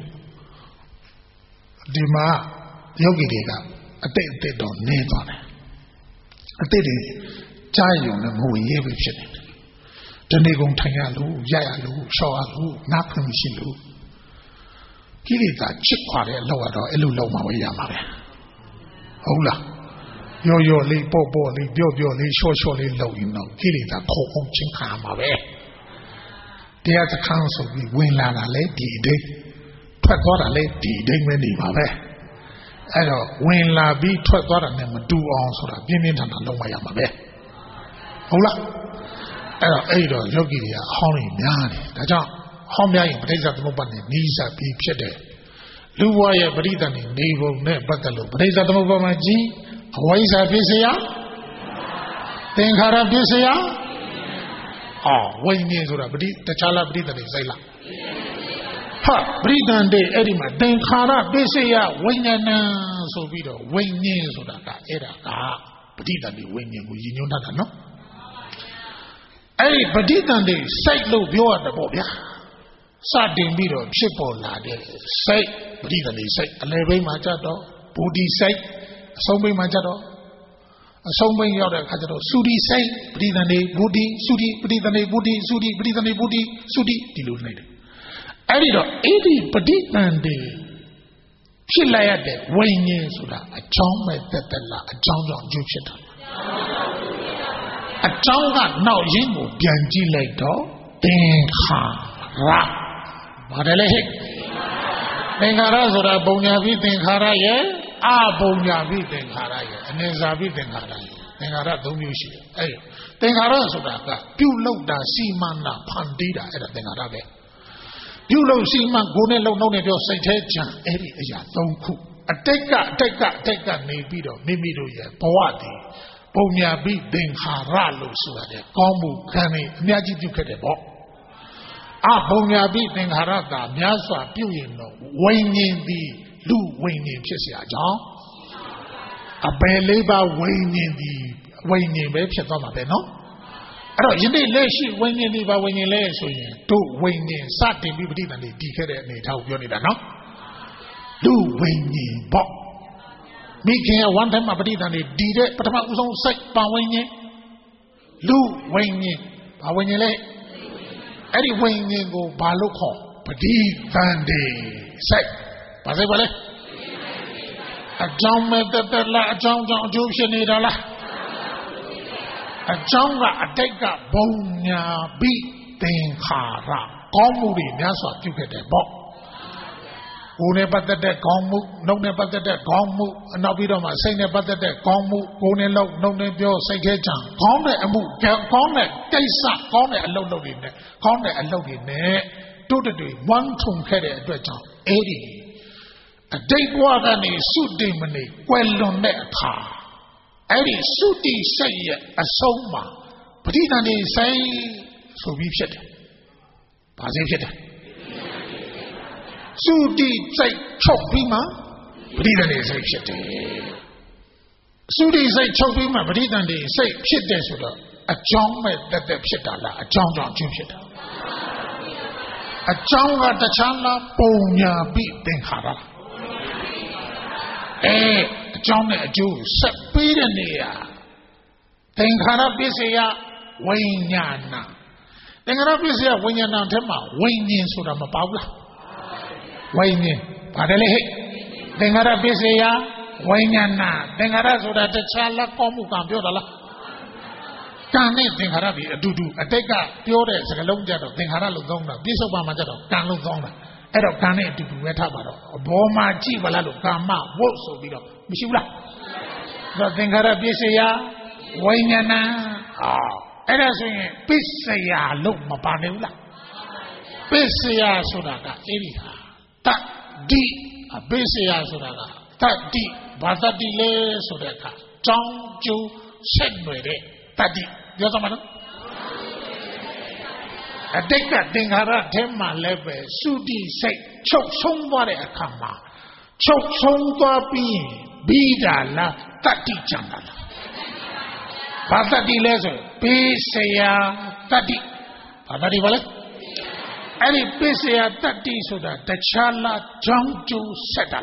Dima, Yogi. A day they don't need on it. A day Jayon and moving every shit. The Negon Tangalu, Yayalu, Shawalu, Napim Shilu. Kilita, Chipquade, lower or Eluloma Yamare. Hola. Yo, Lee Bobo, Lee Bio, Lee Shortly low, you know. Kilita, Coco Chinkamabe. The other council, we win Lana Lady Day. Twagora Lady Day, many Mabe. When la be taught what and do on so that being in a long way of a Hola. Ada Yogi, Honey, Yani, the job. Homia in Breza Mobani, Nisa be Pede. Luwaya Britan in Naval Ne Batalo, Breza Mobama G, Awaiza Pisia? Tenkara Pisia? Oh, when near the Chala Britan is Zela. Ha, Britan de Edima, Tenkara Pisia, Wingana, so we do, Wingin, so that Era, Britan de Wingin, you know that, no? Hey, Britan de Sailo Bua the Bobia. Satin Bido, Chipo Lade, say, Britan de say, Aleve Machado, Budi say, Sombe Machado, a Sombe Yoda Kajado, Sudi say, Britan de Budi, Sudi, Britan de Budi, Sudi, Britan de Budi, Sudi, Dilunated. Editor, 80 Britan de Chilayade, Wayne Suda, a John Metella, a John Jupiter. A John now Yingo, Bianji Lato, Tenkara. Madelehe. Tenkara Suda, Bonyavi, Tenkara, yeah, Bonyavi, Tenkara, and then Zavi, Tenkara. Tenkara, don't you see? Tenkara Suda, Pulo da Simana, Pandida, and Tenkara. You know, see, man, go and look at your Saint Eddie, don't cook. A take that, maybe, Poati, Pomia beat Tenkara, Lusuade, Combu, Kani, Miaji Ducadebo. Ah, Pomia beat Tenkarata, Miasa, Puino, Wayne the Lu Wayne Chesia, John. A Beleba Wayne the Wayne Website, no? You need less when you leave when you lay so you do when you sat in people and they decay and how you need no? Do when you bought. Making a one time about it and they did it, but about was on sight by when you do when you lay. Eddie when you go by local, but he van de say, but they will a jump at the la jump on Juption in a la. A jump a take a bonya beat thing hara. Comedy, that's what you get a box. Who never did that gomu, no never did that gomu, and now we don't say never did that gomu, go in low, no name your say jam, corner and move, corner, Kaysa, corner and load in there, corner and load in there, to the day, one tomb headed at the jump, 80. A day water and a suit demony, well on that car. Eddie suiti say a soma, but he didn't say, so we should. Pass Sudi say chopima, but he didn't say shit. Sudi say chopima, but he didn't say shit. A chong that the shitala, a chong shit. A chong at the chala, bonya beat den hara. A chong a Jew, sepidania. Den hara bisaya, wayana. Den hara bisaya, wayana tema, wayin sudama paula. Wayne, Padele, Dengara Bisaya, Wayana, Dengara Suda, the Chala Komu Campiola. Can't Dengarabi, a dudu, a teka, Piores, a long jet of Dengara Luzona, Bisoma Majado, Can Luzona, Edo Cane to do Metabaro, Boma Chivalado, Kama, Woso Bido, Mishula. The Dengara Bisaya, Wayana, Edaswing, Bisaya, look Mapanula. Bisaya Sudaka, Eriha. Di a Bisaya Suraga, Tadi, Batadile Sureka, Chong Ju Senwere, Tadi, Yosamana. A deka Dingara Tema Leve, Sudi say, Chok Songware Akama, Chok Songwa Bida la, Tadi Janala. Batadile, Bisaya, Tadi, Batadi Vale. Any busy at that day so that the Chala Jongju settle.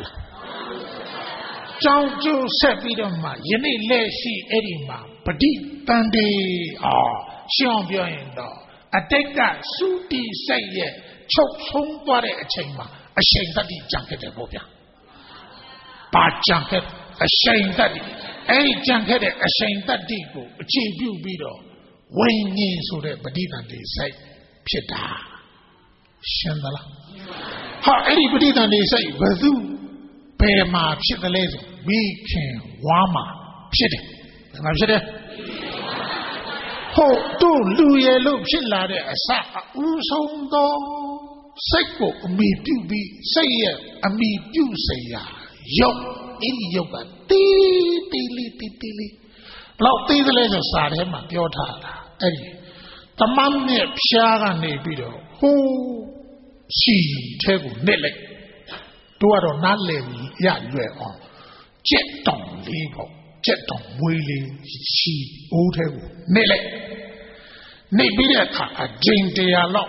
Jongju Sepidoma, Yeni Lesi Edima, Padi Tandi, Xiongbiendo. A take that Sudi say, Chok Song Body a chamber, a shame that he junket a bobia. But junket, a shame that any junket, a shame that deep, a cheap you beetle. When ye so that Badina they say, Pita. Shandala. How anybody than they say, Bazu, Pema, Chitalaze, we can Wama, Chitty. And I'm sure. Ho, do Louis Loop Chillade, a sa, Usondo, Seko, me do be, say, a me do say, yo, in yoga, tili. Block the leisure side him at your tada. Eddie. The man near Piaga Nebido, who she table Nelly. Do I don't not let me yet on. Jet on legal, jet on willing, she old table Nelly. Nebidaka, a Jane de Alok,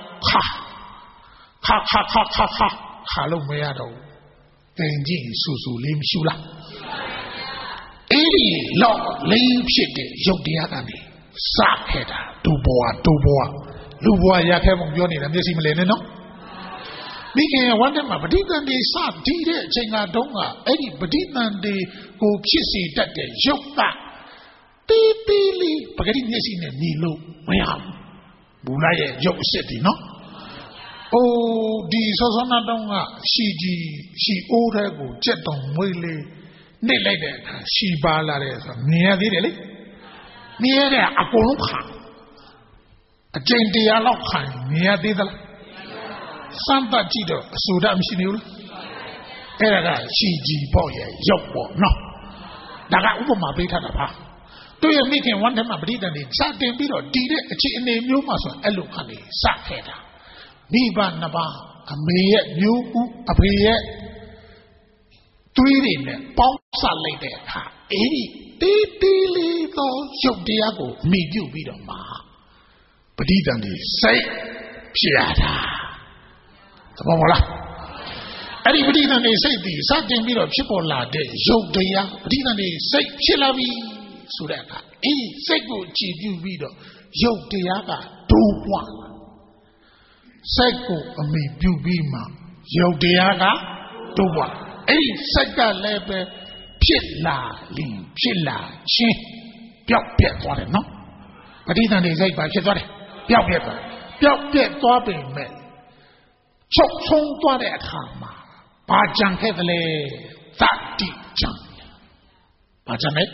ha, hello, Meado. Then Susu Lim Shula. 80 law, leave shit, Yodiagani. Sakeda, Duboa, Luboa Yakam Yoni, and this Mileno. Making one of my Badina de Sa, Tide, Chenga Donga, Eddie Badina de Go Kissy that day, Yoka, Tili, Pagani in Nilo, Mayam, Bulaya, Yok City, no? Oh, the Sosana Donga, she ordered go jet on Willie, Nele, she bala, near the near there, a Poluka. A Jane de Alokan, near the Santa Gido, Sudam Sinul. Era, she boy, Yoko, no. Daga Uma Beta. Do you make him one time a breed and in Saturday Bido, did it, a chicken new muscle, Elukani, Sakeda. Biba Naba, a mere new, a prayer. Tweeting, Pomsa lady, 80. Tili go Diago, me you be the ma. But he done say, Piata. The Mola. Anybody done say the Saturday meal of Chipola de Jodea, but he done say Chilavi Suraka. Sego Chidu Vido, Yodeaga, do one. Sego me you be ma. Yodeaga, do one. Sega lebe. ဖြစ်လာလင်ဖြစ်လာချင်းပျောက်ပြက်သွားတယ်နော်ပဋိသန္ဓေစိတ်ပါဖြစ်သွားတယ်ပျောက်ပြက်သွားပေမဲ့ချုပ်ဆုံးသွားတဲ့အခါမှာဘာကြံခဲ့သလဲသတ္တိကြံဘာကြံလဲ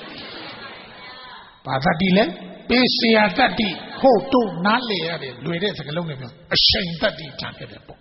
ဘာသတ္တိလဲပေစရာတတ္တိဟုတ်တို့နားလေရတယ်လွယ်တဲ့စကားလုံးတွေပြောအရှိန်တတ္တိကြံခဲ့တယ်ပေါ့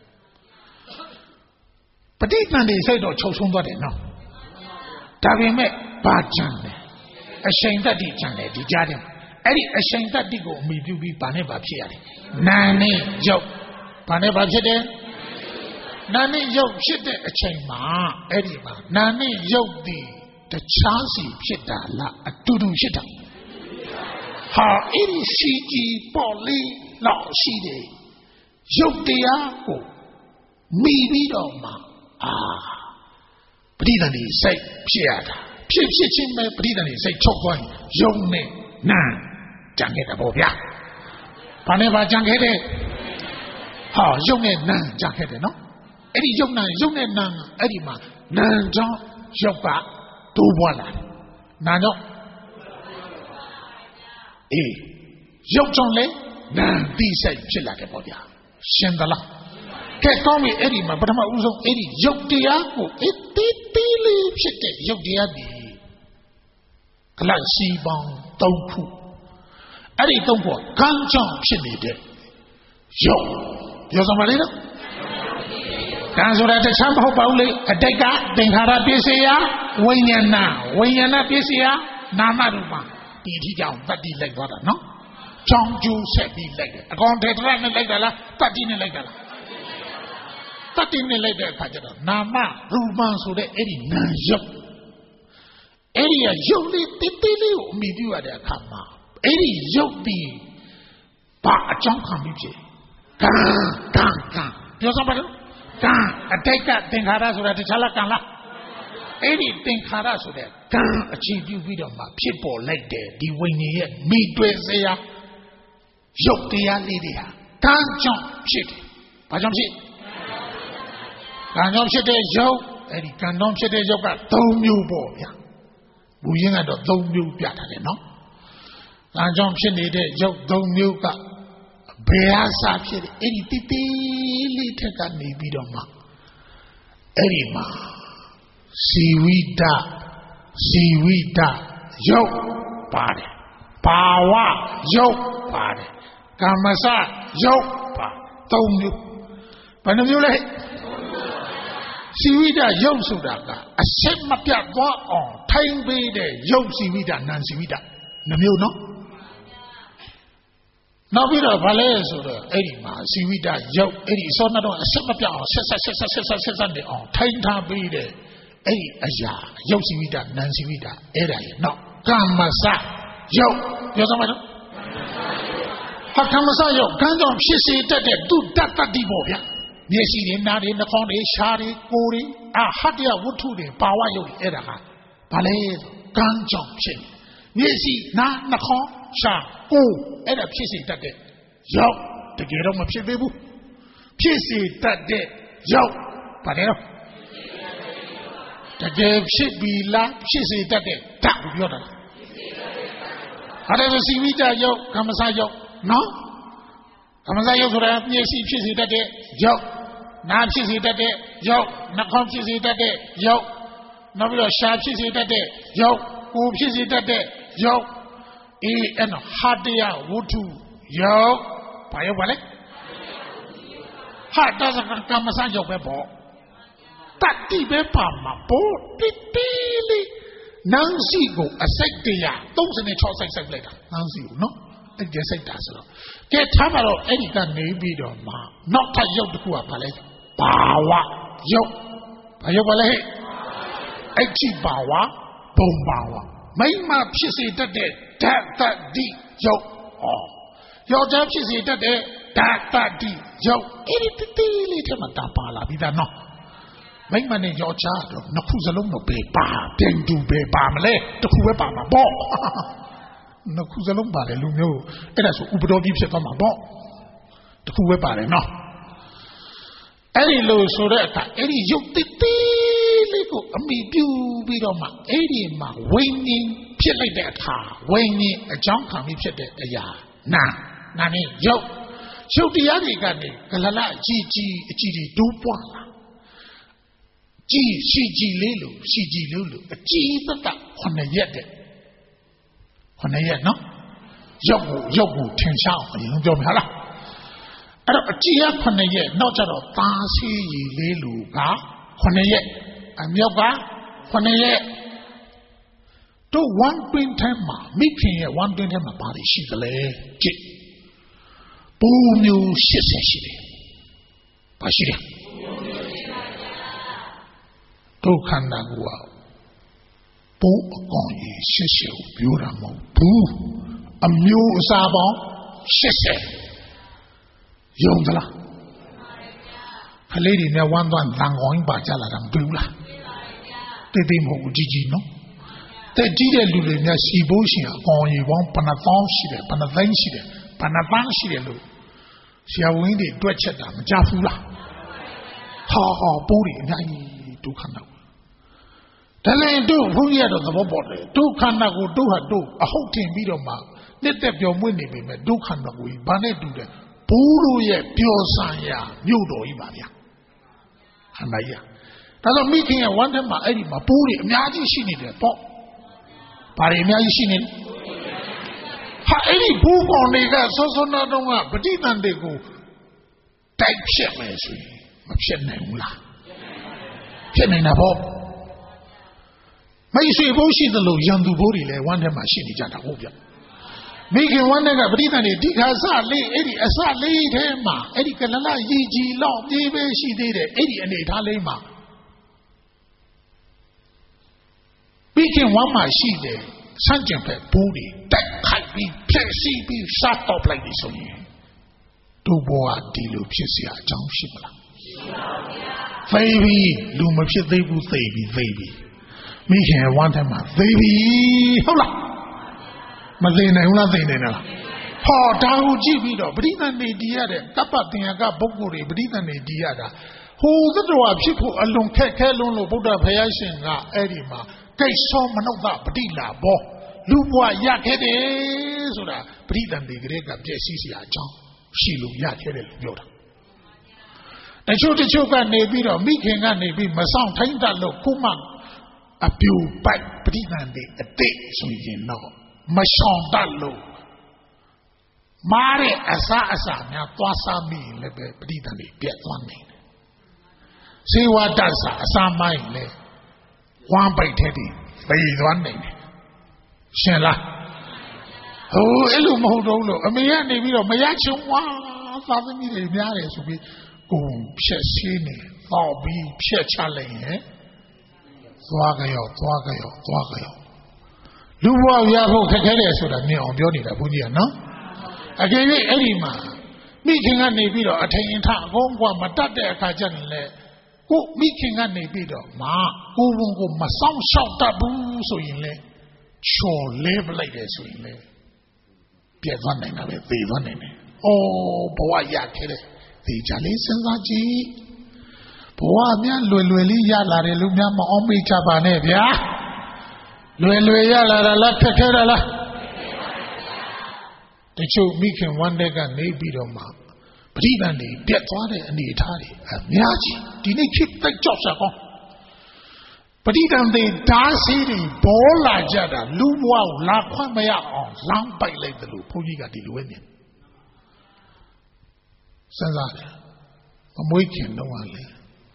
ပဋိသန္ဓေစိတ်တော့ချုပ်ဆုံးသွားတယ်နော်ဒါပေမဲ့ဘာကြံလဲအရှိန်တတ္တိကြံတယ်ဒီကြားတယ်အဲ့ဒီအရှိန်တတ္တိကိုအမိပြုပြီးဘာနဲ့ဘာဖြစ်ရတယ်နာနဲ့ရုပ်ဘာနဲ့ဘာဖြစ်တယ်နာနဲ့ရုပ်ဖြစ်တဲ့အချိန်မှာအဲ့ဒီမှာနာနဲ့ရုပ်ဒီတခြားစီဖြစ်တာလားအတူတူဖြစ်တာဟာအဲ့ဒီစီကြီးပေါ်လေးလောက်ရှိတယ်ရုပ်တရားကိုမိပြီးတော့မှပဋိသန္ဓေစိတ်ဖြစ်ရတာဖြစ်ချင်းပဲပဋိသန္ဓေစိတ်ချုပ်သွားရင်ယုံနဲ့နာကြံခဲ့တာပေါ့ဗျာဘာနဲ့ဘာကြံခဲ့တဲ့ဟာယုံနဲ့နာကြံခဲ့တယ်နော်အဲ့ဒီယုံနဲ့နာအဲ့ဒီမှာနာကြောင့်ရုပ်ကတိုးပွားလာတယ်နာကြောင့်ရုပ်ကြောင့်လေနာတိစိတ်ဖြစ်လာတယ်ပေါ့ဗျာရှင်းသလားကဲကောင်းပြီအဲ့ဒီမှာပထမဦးဆုံးအဲ့ဒီရုပ်တရားကိုတေးလေးဖြစ်တဲ့ရုပ်တရားဒီကလပ်စီပေါင်း3ခုအဲ့ဒီ3ခုကံကြောင့်ဖြစ်နေတဲ့ရုပ်ပြောစမ်းပါလေနော်ကံဆိုတာတခြားမဟုတ်ပါဘူးလေအတိတ်ကသင်္ခါရပစ္စယဝိညာဏပစ္စယနာမရူပဒီအထိကြောင့်တတ္တိလိုက်သွားတာနော်ကြောင်းကျိုးဆက်ပြီးလိုက်တယ်အကောင်ထေတရနဲ့လိုက်တာလားတတ္တိနဲ့လိုက်တာလားတတ္တိနဲ့လိုက်တဲ့အခါကျတော့နာမရူပဆိုတဲ့အဲ့ဒီနာရုပ်အဲ့ဒီရုပ်လေးတိတိလေးကိုအမိပြုရတဲ့အခါမှာအဲ့ဒီရုပ်ပြီးဘာအကြောင်းခံပြီးဖြစ်ကံပြောစမ်းပါလို့ကံအတိတ်ကသင်္ခါရဆိုတာတခြားလားကံလားအဲ့ဒီသင်္ခါရဆိုတဲ့ကံအခြေပြုပြီးတော့မှဖြစ်ပေါ်လိုက်တဲ့ဒီဝိညာဉ်ရဲ့မိတွေ့စရာရုပ်တရားလေးတွေဟာကံကြောင့်ဖြစ်တယ်ဘာကြောင့်ဖြစ်ကံကြောင့်ဖြစ်တဲ့ရုပ်အဲ့ဒီကံကြောင့်ဖြစ်တဲ့ရုပ်က3မျိုးပေါ့ဗျာဘူရင်းကတော့3မျိုးပြထားတယ်နော်ကံကြောင့်ဖြစ်နေတဲ့ရုပ်3မျိုးကဘယ်ဟာစားဖြစ်တယ်အဲ့ဒီတိတိလေးထက်ကနေပြီးတော့မှအဲ့ဒီမှာစီဝိတရုပ်ပါတယ်ဘာဝရုပ်ပါတယ်ကာမစရုပ်ပါ3မျိုးဘယ်နှမျိုးလဲစီဝိတရုပ်ဆိုတာကအဆက်မပြတ်သွားအောင်ထိုင်ပေးတဲ့ရုပ်စီဝိတနာစီဝိတ2မျိုးနော်နောက်ပြီးတော့ဗာလဲဆိုတော့အဲ့ဒီမှာစီဝိတရုပ်အဲ့ဒီအစောတော့အဆက်မပြတ်အောင်ဆက်နေအောင်ထိုင်ထားပေးတဲ့အဲ့ဒီအရာရုပ်စီဝိတနာစီဝိတအဲ့ဒါရဲ့နောက်ကာမစရုပ်ပြောစမ်းပါတော့ဟာကာမစရုပ်ကံကြောင့်ဖြစ်စေတတ်တဲ့သူတတ္တိပေါ့ဗျာမျက်စိတွေနားတွေနှာခေါင်းတွေရှားတွေကိုယ်တွေဟတ္တယဝတ္ထုတွေပါဝရုပ်အဲ့ဒါဟာဗာလဲကံကြောင့်ဖြစ်မျက်စိနားနှာခေါင်းရှားကိုယ်အဲ့ဒါဖြစ်စေတတ်တဲ့ရုပ်တကယ်တော့မဖြစ်သေးဘူးဖြစ်စေတတ်တဲ့ရုပ်ဗာလဲတော့တကယ်ဖြစ်ပြီလားဖြစ်စေတတ်တဲ့ဓာတ်ကိုပြောတာလားအဲ့ဒါဆိုစီဝိတရုပ်ကာမစရုပ်နော်ကာမစရုပ်ဆိုတာမျက်စိဖြစ်စေတတ်တဲ့ရုပ်နားဖြစ်စေတတ်တဲ့ရုပ်နှာခေါင်းဖြစ်စေတတ်တဲ့ရုပ်နောက်ပြီးတော့ရှားဖြစ်စေတတ်တဲ့ရုပ်ကိုယ်ဖြစ်စေတတ်တဲ့ရုပ်အဲ့နော်ဟတ္တယဝတ္ထုရုပ်ဘာရုပ်ပါလဲဟာဒါစကာမစရုပ်ပဲပေါ့တတ္တိပဲပါမှာပေါ့တိတိလေးနန်းစီကိုအစိတ်တရား36စိတ်စိုက်လိုက်တာနန်းစီကိုနော်အဲ့ဒီစိတ်တာဆိုတော့ကဲထားပါတော့အဲ့ဒီကနေပြီးတော့မှနောက်ထပ်ရုပ်တစ်ခုကဘာလဲဘာဝရုပ်ဘာရုပ်ပါလဲအဋ္ဌိဘာဝဘုံဘာဝမိမဖြစ်စေတတ်တဲ့ဓာတ်တတိရုပ်ယောက်ျားဖြစ်စေတတ်တဲ့ဓာတ်တတိရုပ်အဲ့ဒီတိတိလေးထဲမှာတာပါလာပြီးသားနော်မိမနဲ့ယောက်ျားတော့နှစ်ခုစလုံးတော့ပဲပါတင်တူပဲပါမလဲတစ်ခုပဲပါမှာပေါ့နှစ်ခုစလုံးပါတယ်လူမျိုးအဲ့ဒါဆိုဥပဒေကြီးဖြစ်သွားမှာပေါ့တစ်ခုပဲပါတယ်နော်အဲ့ဒီလိုဆိုတဲ့အခါအဲ့ဒီရုပ်တိတိလေးကိုအမိပြုပြီးတော့မှအဲ့ဒီမှာဝိညာဉ်ဖြစ်လိုက်တဲ့အခါဝိညာဉ်အကြောင်းခံပြီးဖြစ်တဲ့အရာနာနဲ့ရုပ်တရားတွေကနေကလလအကြည့်တိုးပွားလာကြည်ရှိကြည်လေးလို့ရှိကြည်လို့အကြည်တတ်9ရက်တဲ့9ရက်နော်ရုပ်ကိုထင်ရှားအောင်အရင်ပြောမယ်ဟာလားအဲ့တော့အကြည်ရ9ရက်နောက်ကျတော့သားစီရည်လေးလူက9ရက်အမြောက်က9ရက်တို့1 twin ထဲမှာမိခင်ရဲ့1 twin ထဲမှာဘာတွေရှိသလဲကြည့်ပူမျိုး80ရှိတယ်ဘာရှိတယ်တို့ခန္ဓာကိုယ်ပူအကောင်ကြီး80ကိုပြောတာမဟုတ်ဘူးအမျိုးအစားပေါင်း80ယုံသလားခလေးတွေနဲ့ဝမ်းသွားတန်ကောင်းပါကြလာတာမတွေ့ဘူးလားတိတ်မဟုတ်ကြီးနော်တဲ့ကြီးတဲ့လူတွေများစီဖို့ရှင်အကောင်ကြီးပေါင်းဘဏ္ဍသောင်းရှိတယ်ဘဏ္ဍသိန်းရှိတယ်ဘဏ္ဍပန်းရှိတယ်လို့ဆရာဝန်တွေတွက်ချက်တာမကြဘူးလားဟာပိုးတွေအများကြီးဒုက္ခနာဒါလည်းတို့ဘုန်းကြီးကတော့သဘောပေါက်တယ်ဒုက္ခနာကိုတို့ဟာတို့အဟုတ်တင်ပြီးတော့မှနှစ်သက်ပျော်မွေ့နေပေမဲ့ဒုက္ခနာကိုဘာနဲ့တူတယ်ဘိုးတို့ရဲ့ပျော်ဆန်ရာမြို့တော်ကြီးပါဗျာဟန်လိုက်ရဒါဆိုမိခင်ရဲ့ဝမ်းထဲမှာအဲ့ဒီမှာပိုးတွေအများကြီးရှိနေတယ်ပေါ့ဘာတွေအများကြီးရှိနေလဲဟာအဲ့ဒီဘူကောင်တွေကစောနာတော့ကပဋိသန္ဓေကိုတိုက်ဖြစ်မယ်ဆိုရင်မဖြစ်နိုင်ဘူးလားဖြစ်နေတာပေါ့မိတ်ဆွေဘိုးရှိသလိုရန်သူဘိုးတွေလည်းဝမ်းထဲမှာရှိနေကြတာဟုတ်ဗျမိခင်ဝမ်းထဲကပဋိသန္ဓေဒီခါစလေးအဲ့ဒီအစလေးထဲမှာအဲ့ဒီကလလရည်ကြီးလောက်ပြေးပဲရှိသေးတယ်အဲ့ဒီအနေထားလေးမှာမိခင်ဝမ်းမှာရှိတယ်ဆန့်ကျင်ဘက်ဘိုးတွေတိုက်ခိုက်ပြီးဖျက်ဆီးပြီးစားတော့လိုက်ပြီဆိုရင်တို့ဘောကဒီလိုဖြစ်เสียအကြောင်းရှိမလားရှိပါဘူးဗျာသိပြီလူမဖြစ်သေးဘူးသိပြီမိခင်ဝမ်းထဲမှာသိပြီဟုတ်လားမသိနိုင်ဘူးလားသိနေလားဟောဒါကိုကြည့်ပြီးတော့ပဋိသန္ဓေတည်ရတဲ့တပ္ပတင်ယကပုဂ္ဂိုလ်တွေပဋိသန္ဓေတည်ရတာဟိုသတ္တဝါဖြစ်ဖို့အလွန်ခက်ခဲလွန်းလို့ဗုဒ္ဓဘုရားရှင်ကအဲ့ဒီမှာကိစ္ဆောမနုဿပဋိလာဘောလူဘဝရခဲ့တယ်ဆိုတာပဋိသန္ဓေကလေးကပြည့်စည်စရာအကြောင်းရှိလို့ရခဲ့တယ်လို့ပြောတာတချို့ကနေပြီးတော့မိခင်ကနေပြီးမဆောင်ထိုင်းတတ်လို့ခုမှအပြူပိုက်ပဋိသန္ဓေအတိတ်ဆိုရင်တော့မဆောင်တတ်လို့မားတဲ့အစာများသွားစားမိရင်လည်းပဲပဋိသန္ဓေပြတ်သွားနိုင်တယ်ဇေဝတ္တစာအစာမိုင်းလည်းဝမ်းပိုက်တဲ့ဒီပြေးသွားနိုင်တယ်ရှင်လားဟိုအဲ့လိုမဟုတ်တော့လို့အမေကနေပြီးတော့မရချုံဝါသာသမီတွေများတယ်ဆိုပြီးကိုဖြက်ရှင်းနေတော့ပြီးဖြက်ချလိုက်ရင်သွားကြရောလူဘဝရဖို့ခက်ခဲတယ်ဆိုတာမြင်အောင်ပြောနေတာဘုန်းကြီးကနော်အကယ်၍အဲ့ဒီမှာမိခင်ကနေပြီးတော့အထင်ထအကုန်ကွာမတတ်တဲ့အခါကျရင်လေကိုမိခင်ကနေပြီးတော့ကိုဘုံကိုမဆောင်ရှောက်တတ်ဘူးဆိုရင်လေချော်လဲပလိုက်တယ်ဆိုရင်လေပြတ်သွားနိုင်တာပဲသေသွားနိုင်တယ်။အော်ဘဝရခဲ့တယ်သေချာလေးစဉ်းစားကြည့်ဘဝများလွယ်လေးရလာတယ်လို့များမအောင်မေ့ချပါနဲ့ဗျာလွယ်ရလာတာလားခက်ခဲတာလားတချို့မိခင်ဝမ်းတဲ့ကနေပြီးတော့မှပဋိသန္ဓေပြတ်သွားတဲ့အနေအထားတွေအများကြီးဒီနေ့ခေတ်တိုက်ကြောက်စရာကောင်းပဋိသန္ဓေဓာတ်စီးတွေပေါ်လာကြတာလူဘဝကိုလာခွင့်မရအောင်လောင်းပိုက်လိုက်တယ်လို့ဘုန်းကြီးကဒီလိုပဲမြင်စဉ်းစားတယ်မမွေးခင်တော့လေ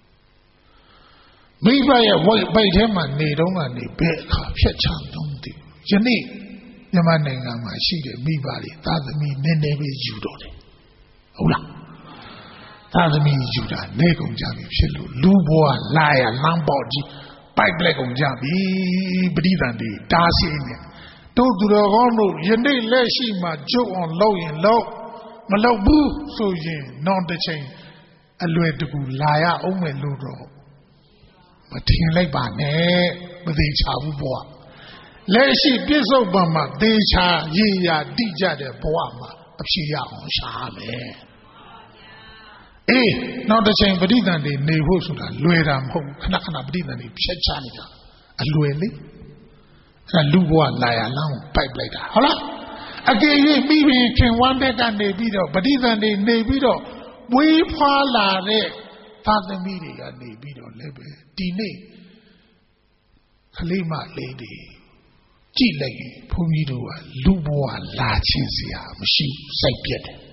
မိဘရဲ့ဝိတ်ပိတ်ထဲမှာနေတော့ကနေဘယ်အခါဖြတ်ချတော့တည်ယနေ့မြန်မာနိုင်ငံမှာရှိတဲ့မိဘတွေသာသမီနည်းနည်းပဲယူတော့တယ်ဟုတ်လားသာသမီယူတာနေကုန်ကြပြီဖြစ်လို့လူဘဝလာရလမ်းပေါက်ကြီးပိုက်ပလက်ကုန်ကြပြီပဋိသန္ဓေတားဆီးနေတို့သူတော်ကောင်းတို့ယနေ့လက်ရှိမှာကြုတ်အောင်လုပ်ရင်လုပ်မလုပ်ဘူးဆိုရင်နောက်တစ်ချိန်အလွယ်တကူလာရအောင်မယ်လို့တော့မထင်လိုက်ပါနဲ့မသေးချဘူးဘဝလက်ရှိပြစ္ဆုတ်ပံမှာသေချာရည်ရတိကြတဲ့ဘဝမှာအဖြစ်ရအောင်ရှာမယ်နောက်တစ်ချိန်ပဋိသန္ဓေနေဖို့ဆိုတာလွယ်တာမဟုတ်ခဏခဏပဋိသန္ဓေဖြတ်ချနေတာအလွယ်လေအဲ့လူဘဝလာရလောင်းပိုက်လိုက်တာဟုတ်လားအကယ်၍ပြီးပြီခင်ဝမ်းတဲ့ကနေပြီးတော့ပဋိသန္ဓေနေပြီးတော့ဝေးဖွာလာတဲ့သာသမီတွေကနေပြီးတော့လည်းပဲဒီနေ့ကလေးမလေးတွေကြည့်လိုက်ရင်ဘုန်းကြီးတို့ကလူဘဝလာခြင်းစရာမရှိစိုက်ပြတ်တယ်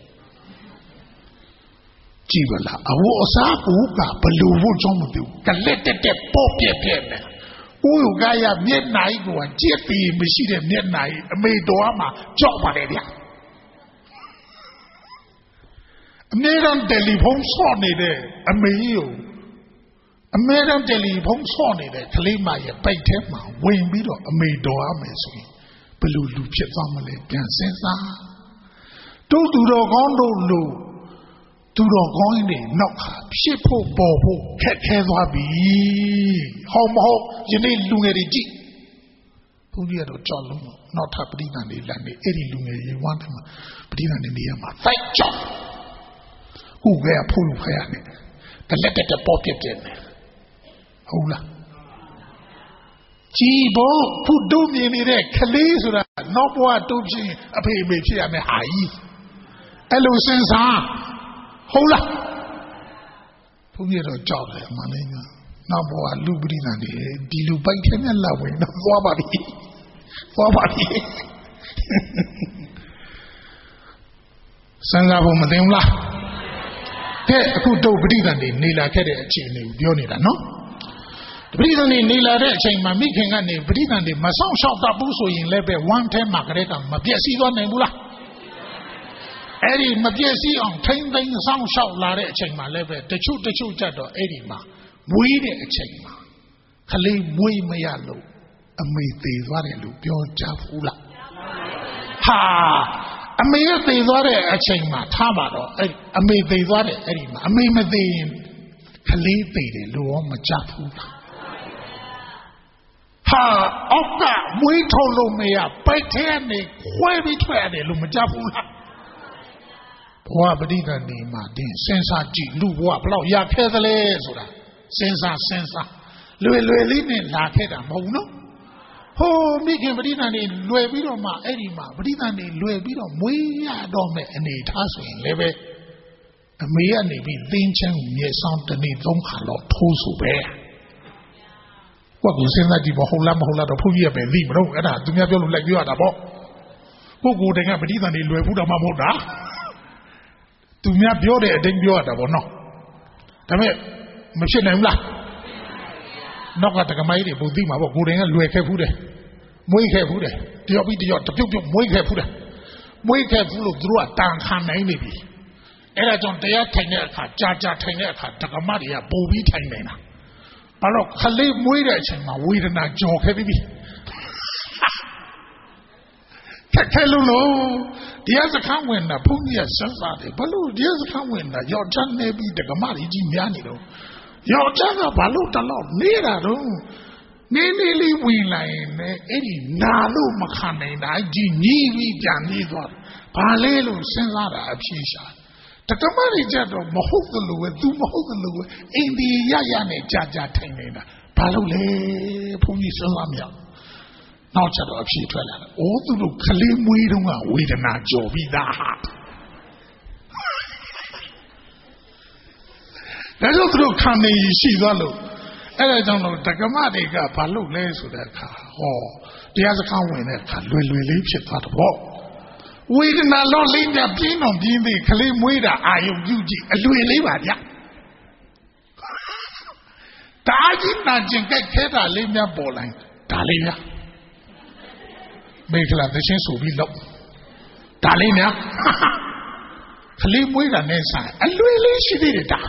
ကြည့်ပါလားအဝတ်အစားကိုကဘလို့ဖို့ကြောင့်မသိဘူးကလက်တက်ပေါ့ပြက်နေဦးယူကရမျက်နှာကြီးကကြက်ပြီးမရှိတဲ့မျက်နှာကြီးအမေတော်မှာကြောက်ပါတယ်ဗျာအမေရန်တယ်လီဖုန်းဆော့နေတဲ့အမေကြီးကိုအမေရန်တယ်လီဖုန်းဆော့နေတဲ့ကလေးမရဲ့ပိတ်ထဲမှာဝင်ပြီးတော့အမေတော်ရမယ်ဆိုရင်ဘယ်လိုလူဖြစ်သွားမလဲပြန်စဉ်းစားတို့သူတော်ကောင်းတို့လူသူတော်ကောင်းတွေနောက်ခါဖြစ်ဖို့ပေါ်ဖို့ခက်ခဲသွားပြီဟောမဟုတ်ယနေ့လူငယ်တွေကြည့်ဘုန်းကြီးကတော့ကြောက်လုံးနောက်ထပ်ပဋိသန္ဓေလမ်းနေအဲ့ဒီလူငယ်ရေဝမ်းတယ်မှာပဋိသန္ဓေနေရာမှာစိုက်ကြောက်ခုကဖုန်းဖယားနေကလက်တက်ပေါ်ပြပြနေဟုတ်လားကြည်ဖို့ဖုတို့မြင်နေတဲ့ကလေးဆိုတာနောက်ဘဝတို့ဖြစ်အဖေအမေဖြစ်ရမယ်ဟာကြီးအဲ့လိုစဉ်းစားဟုတ်လားဘုန်းကြီးတော့ကြောက်တယ်မလေးကနောက်ဘဝလူပရိသတ်တွေဒီလူပိုက်ထဲနဲ့လာဝင်တော့သွားပါပြီစဉ်းစားဖို့မသိဘူးလားတဲ့အခုတို့ပရိသတ်တွေနေလာခဲ့တဲ့အချိန်လေးကိုပြောနေတာနော်ပရိသတ်တွေနေလာတဲ့အချိန်မှာမိခင်ကနေပရိသတ်တွေမဆောင်ရှောက်တတ်ဘူးဆိုရင်လည်းပဲဝမ်းထဲမှာကလေးကမပြည့်စည်သွားနိုင်ဘူးလားအဲ့ဒီမပြည့်စည်အောင်ထိမ့်သိမ်းဆောင်ရှောက်လာတဲ့အချိန်မှာလည်းပဲတချို့ကြတော့အဲ့ဒီမှာမွေးတဲ့အချိန်မှာခလေးမွေးမရလို့အမေသေးသွားတယ်လို့ပြောကြဘူးလားဟာအမေသေးသွားတဲ့အချိန်မှာထားပါတော့အဲ့အမေသေးသွားတဲ့အဲ့ဒီမှာအမေမသေးရင်ခလေးသေးတယ်လို့ရောမကြဘူးလားဟာအောက်ကမွေးထုတ်လို့မရပိုက်ထဲကနေခွဲပြီးထွက်ရတယ်လို့မကြဘူးလားဘဝပဋိသန္ဓေမှာတင်စဉ်းစားကြည့်လူဘဝဘလောက်ရခဲ့သလဲဆိုတာစဉ်းစားလွယ်လေးနဲ့လာခဲ့တာမဟုတ်နော်ဟိုမိခင်ပဋိသန္ဓေလွယ်ပြီးတော့မှအဲ့ဒီမှာပဋိသန္ဓေလွယ်ပြီးတော့မွေးရတော့မဲ့အနေထားဆိုရင်လည်းပဲအမေကနေပြီးသင်ချမ်းကိုမြေဆောင်တစ်နေ့သုံးခါတော့ထိုးဆိုပဲကိုစဉ်းစားကြည့်မဟုတ်လားတော့ဘုန်းကြီးကပဲသိမလို့အဲ့ဒါသူများပြောလို့လိုက်ပြောရတာပေါ့ကိုတိုင်ကပဋိသန္ဓေလွယ်ဘူးတော့မှမဟုတ်တာသူများပြောတဲ့အတိုင်းပြောရတာပေါ့နော်ဒါပေမဲ့မဖြစ်နိုင်ဘူးလားနောက်ကတက္ကမကြီးတွေဘုသိမှာပေါ့ကိုတိုင်ကလွယ်ခဲ့ဘူးတယ်မွေးခဲ့ဘူးတယ်တယောက်ပြီးတယောက်တပြုတ်မွေးခဲ့ဘူးတယ်မွေးခဲ့ဘူးလို့သူတို့ကတန်ခံနိုင်နေပြီအဲ့ဒါကြောင့်တရားထိုင်တဲ့အခါကြာထိုင်တဲ့အခါတက္ကမတွေကပို့ပြီးထိုင်နေတာဘာလို့ခလေးမွေးတဲ့အချိန်မှာဝေဒနာကြော်ခဲ့ပြီခဲလို့တရားစခန်းဝင်တာဘုန်းကြီးကစဉ်းစားတယ်ဘလို့တရားစခန်းဝင်တာယောက်ျားနေပြီးတက္ကမကြီးများနေတော့ယောက်ျားကဘာလို့တလောက်နေတာတော့နေလေးဝင်လာရင်လည်းအဲ့ဒီနာလို့မခံနိုင်တာကြီးညီးပြီးပြန်ပြီးသွားဘာလဲလို့စဉ်းစားတာအဖြေရှာတက္ကမကြီးကြတော့မဟုတ်သလိုပဲသူမဟုတ်သလိုပဲအိန္ဒိယရနဲ့ကြာထိုင်နေတာဘာလို့လဲဘုန်းကြီးစဉ်းစားမရနောက်ချက်တော့အဖြေထွက်လာတယ်။အိုးသူတို့ကလေးမွေးတုန်းကဝေဒနာကြော်ပြီးသားဟာဒါကြောင့်သူတို့ခံနေရှိသွားလို့အဲ့ဒါကြောင့်လို့တက္ကမတွေကဘာလို့လဲဆိုတဲ့အခါဟောတရားစခန်းဝင်တဲ့အခါလွယ်လေးဖြစ်သွားတော့ပေါ့ဝေဒနာလောလိမ့်ပြပြင်းတော့ပြင်းသေးကလေးမွေးတာအာယုံပြုကြည့်အလွယ်လေးပါဗျာဒါကြီးနာကျင်ကြိုက်ခဲတာလေးများပေါ်လာဒါလေးများမေခလာသရှင်ဆိုပြီးလောက်ဒါလေးများကလေးမွေးတာနဲ့ဆိုင်အလွယ်လေးရှိသေးတယ်ဒါ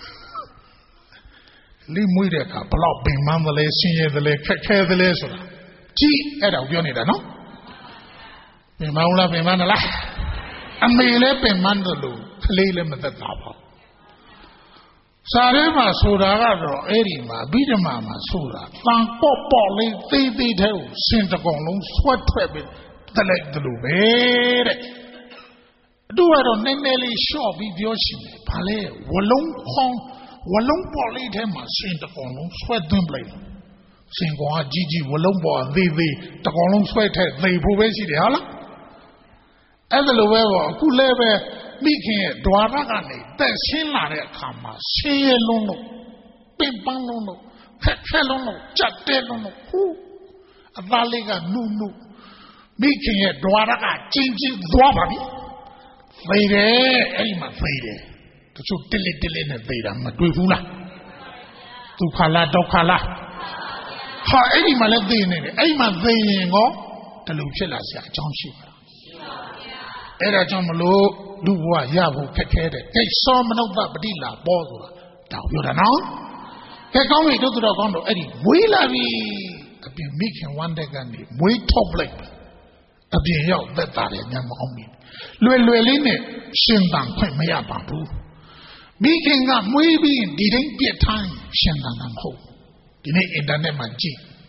လေးမွေးတဲ့အခါဘလောက်ပင်မန်းသလဲဆင်းရဲသလဲခက်ခဲသလဲဆိုတာကြည့်အဲ့ဒါကိုပြောနေတာနော်ပင်မန်းလားပင်မန်းလားအမေလည်းပင်မန်းတယ်လို့ကလေးလည်းမသက်သာပါစာရဲမှာဆိုတာကတော့အဲ့ဒီမှာအဘိဓမ္မာမှာဆိုတာတန်ပေါ့လေးသေးတဲ့ကိုစင်တကောင်လုံးဆွတ်ထွက်ပြီးတက်လိုက်တယ်လို့ပဲတဲ့ Do I don't nearly sure be the ocean. Pale, Wallong Hong, Wallong Polly, him, Saint the Column, sweat them blade. Saint Goa Gigi, Wallong, they, the Column sweat, they probably the Hala. Other level, who level, making it, Dwaragani, that's Hilla, Kama, say Lono, Pimpanono, Felono, Chatelono, who? A Valiga, Nunu, making it, Dwaraga, changing Dwababi. Fade, Emma fade. To so dilly and Veda, Madula. To Kala, Dokala. How any maladine, Emma Vaying or the Lucilla, John Shiva. Era Jamalo, Luwa, Yavu, Kakade. They saw Manova Badilla, Bozula. Now you're now. They come to the Gondo Eddie. We love you. I've been making one day and we top like. I've been out that Yamahomi. Lueline, Shindan, quite may have bamboo. Making up maybe didn't get time, Shindan and Ho. Didn't in the name of G.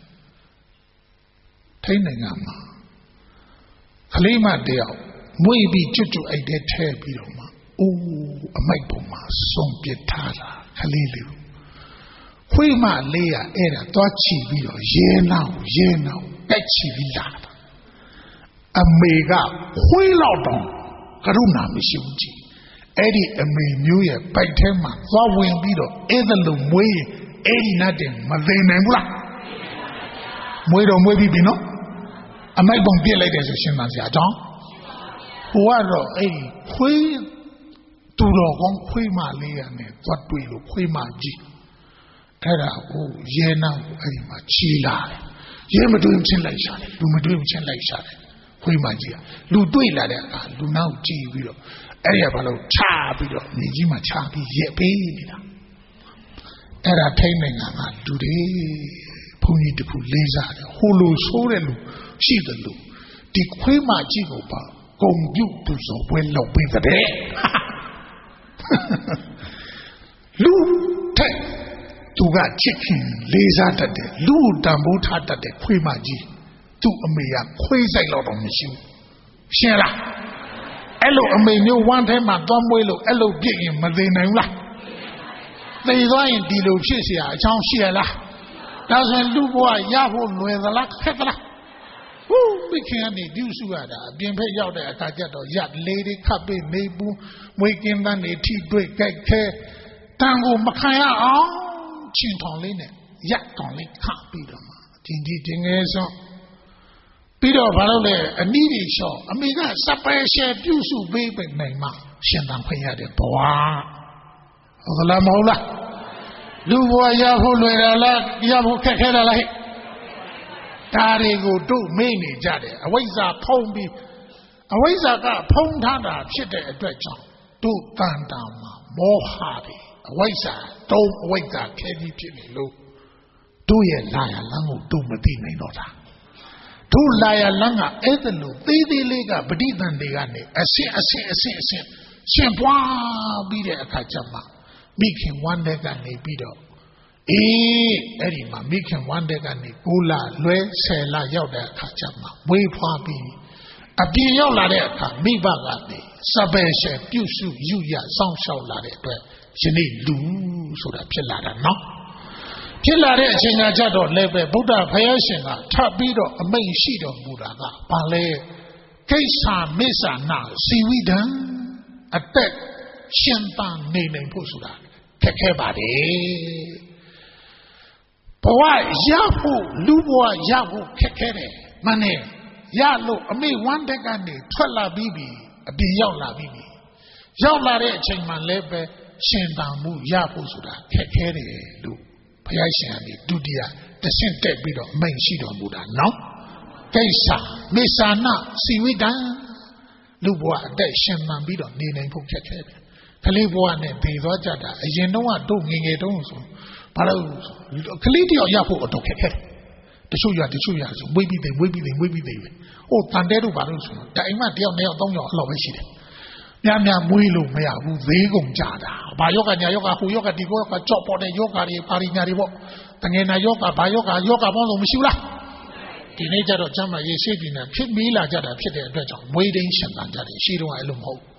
Tainingama. Kalima deo, maybe Juju a dead hair biloma. Oh, a maipoma, some pietala, Kalilu. Huima lea era, Dochi vilo, ye now, Betchi villa. A mega Huilodon, Karuna Mishuji. Eddie a may New Year, by Tema, Zawin Bido, Ethelum way, Eddie Nadim, Mavenamula. Muedo Muebino? A may bon be like as a Shimanzia, John. Who are a Hui to the Huima Leane, what will Huima G. Era, oh, Yena, Emma Chila. Yema do him chin like shot, do him chin like shot. Huimagia, Luduila, Lunau G. Widow, Ariabalo, Chabido, Nijima Chabi, Yepina. Era taming a today, Pony de Puleza, Hulu Sorelu, Shigalu, the Quima Jigoba, Gong you to so well with the day. Lu take to got chicken, Leza that day, Lu Dambuta that the Quima G. To a mere quasi lot of mission. Shella Hello, a may new one time at Domwello, hello, giving Madina. They lie in Dilo Chisia, John Shiela. That's when Luboa Yahoo with the luck Petla. Who became the Dusuada, being paid out there, Kajato, Yat Lady, Kabe, Nebu, waking than a tea break, Tango Makaya, oh, Chintonline, Yak only can't be them. Tingy Peter Valole, a needy show, Amiga, Sapaya, Dusu, baby, name, Shendan Paya de Boa. The Lamola Luboa Yahoo, Yahoo Kakela like Tari go do many jade. A ways Pombi, a ways Pong Tanda, Chit a dredge. Do Tandama, more hardy. A ways don't wait that Kenny Timmy low. Do ye lie along do Medina Nota. Do lie along Ethelu, they lega, but even they are a sin. Simple be the Akachama. Making one leg and a bido. Erima, making one leg and a gula, Lue, Sela, Yoda, Kachama, way papi. A biola deka, me bagati, Sabesha, Pusu, Yuya, Song Show Lade, she need do so that Pilada, no? Pilade, Singajado, Lebe, Buddha, Payashinga, Tabido, a main sheet of Buddha, Pale, Kesa, Mesa, now, see we done a pet, Shentan, name Pusura, Kekebade. Boy, Yahu, Luboa, Yahu, Kekere, Mane. Yalo, a me one decade, 12 bibi, a biyola bibi. Yola chainman lebe, Shendamu, Yapusuda, Kekere, Lu, Payashani, Dudia, the Sente Bido, main sheet on Buddha, no? Kesa, Mesana, Siwida, Luboa, de Shenman Bido, Nina Kekere. Kaliboa, Pivajada, as you know, I don't get also. But Kalidio Yapu or Kekere. The Suya, maybe they. Oh, Tanderu Baruso, Daima, dear male, don't your love it. Yamia Muilu, Mea, who they go Jada, Bayoga, Yayoga, who yoga, the yoga, chop on the yoga, Parinaribo, Tangena yoga, Bayoga, yoga, Mono Misula. Teenager of Jama, Yesivina, Kid Mila Jada, Pit and Dredge, waiting Shantan Jadi, Shido Alumho.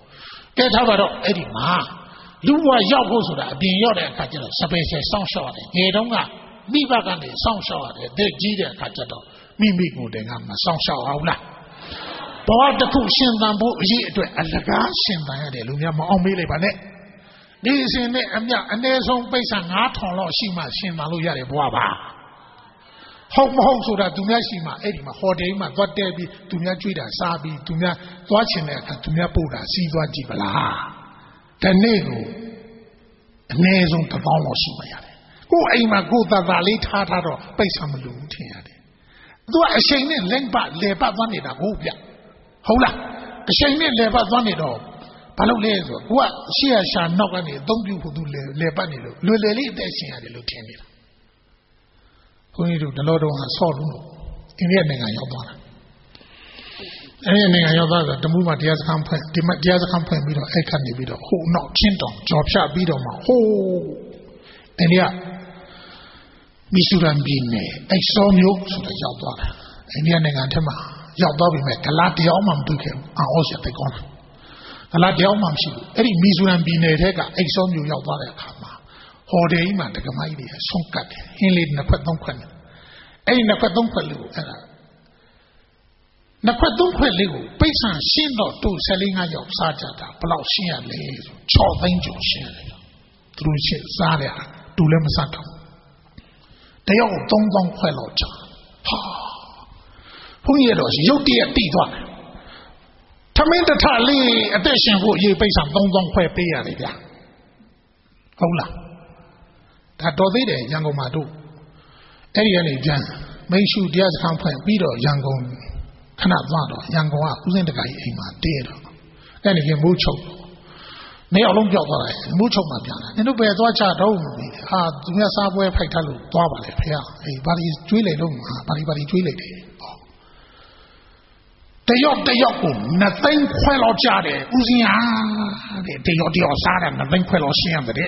ကဲထားပါတော့အဲ့ဒီမှာလူဘဝရောက်ဖို့ဆိုတာအပြင်ရောက်တဲ့အခါကျတော့စပယ်ဆယ်စောင့်ရှောက်ရတယ်ငယ်တုန်းကမိဘကနေစောင့်ရှောက်ရတယ်အသက်ကြီးတဲ့အခါကျတော့မိမိကိုယ်တည်းကမစောင့်ရှောက်အောင်လားဘဝတစ်ခုရှင်သန်ဖို့အရေးအတွက်အလကားရှင်သန်ရတယ်လူများမအောင်မေးလိုက်ပါနဲ့ဒီအစဉ်နဲ့အမြအနည်းဆုံးပိဿ9000လောက်ရှိမှရှင်သန်လို့ရတယ်ဘဝပါဟုတ်မဟုတ်ဆိုတာသူများရှိမှအဲ့ဒီမှာဟိုတယ်မှာသွားတဲပြီးသူများကြွေးတာစားပြီးသူများသွားချင်တဲ့အခါသူများပို့တာစီးသွားကြည့်ပါလားဒီနေ့ကိုအနည်းဆုံး1000လောက်ရှိမှရတယ်ကိုယ်အိမ်မှာကိုယ်သာလေးထားတော့ပိဿမလို့ထင်ရတယ်သူကအချိန်နဲ့လက်ပတ်လေပတ်သွားနေတာကိုဗျဟုတ်လားအချိန်နဲ့လေပတ်သွားနေတော့ဘာလို့လဲဆိုတော့ကိုကရှေ့ရရှာနောက်ကနေအသုံးပြုဖို့သူလေပတ်နေလို့လွယ်လေးအသက်ရှင်ရတယ်လို့ထင်နေတာခွန်ကြီးတို့တလောတော်ကဆော့လို့အိန္ဒိယနိုင်ငံရောက်သွားတာအဲ့ဒီနိုင်ငံရောက်သွားတော့တမှုမှာတရားစခန်းဖွင့်ဒီမှာတရားစခန်းဖွင့်ပြီးတော့အဲ့ခတ်နေပြီးတော့ဟိုနောက်ချင်းတောင်ကြော်ဖြတ်ပြီးတော့မှဟိုးအိန္ဒိယမီဇိုရမ်ပြည်နယ်အဲ့ဆောမျိုးဆိုတာရောက်သွားတာအိန္ဒိယနိုင်ငံထဲမှာရောက်သွားပြီမဲ့ဂလာတယောက်မှမတွေ့ခဲ့ဘူးအော်ရှက်တဲ့ကောင်းဂလာတယောက်မှမရှိဘူးအဲ့ဒီမီဇိုရမ်ပြည်နယ်ထဲကအဲ့ဆောမျိုးရောက်သွားတဲ့အခါမှာဟော်တယ်ကြီးမှာတက္ကမကြီးတွေဆုံးကတ်တယ်ဟင်းလေးနှစ်ခွက်သုံးခွက်အဲ့ဒီနှစ်ခွက်သုံးခွက်လေးကိုအဲ့ဒါနှစ်ခွက်သုံးခွက်လေးကိုပိဿရှင်းတော့တို့14-15ယောက်စားကြတာဘယ်လောက်ရှင်းရလဲဆို6သိန်းကျော်ရှင်းရတယ်သူတို့ရှင်းစားတယ်တူလည်းမစားတော့တယောက်3000ခွက်လောက်ချဟာဘုန်းကြီးတော့ရုတ်တရက်တိသွားတယ်ထမင်းတထလေးအသက်ရှင်ဖို့ရေပိဿ3000ခွက်ပေးရတယ်ဗျာဟုတ်လားဒါတော်သေးတယ်ရန်ကုန်မှာတို့အဲ့ဒီကနေပြန်မိတ်ရှုတရားစခန်းဖွင့်ပြီးတော့ရန်ကုန်ခဏသွားတော့ရန်ကုန်ကဦးစင်းတကာကြီးအိမ်မှာတည်တော့အဲ့ဒီကမိုးချုပ်နေအောင်လုံးပြောက်သွားတယ်မိုးချုပ်မှပြန်လာနင်တို့ဘယ်သွားချတော့ဟာသူများစားပွဲဖိုက်ထပ်လို့သွားပါလေဖေဟာအေးဘာဒီကျွေးလိုက်လို့ဘာဒီကျွေးလိုက်တယ်တယောက်ကို2သိန်းခွဲလောက်ကြတယ်ဦးစင်းဟာတဲ့တယောက်စားတယ်2သိန်းခွဲလောက်ရှင်းရတယ်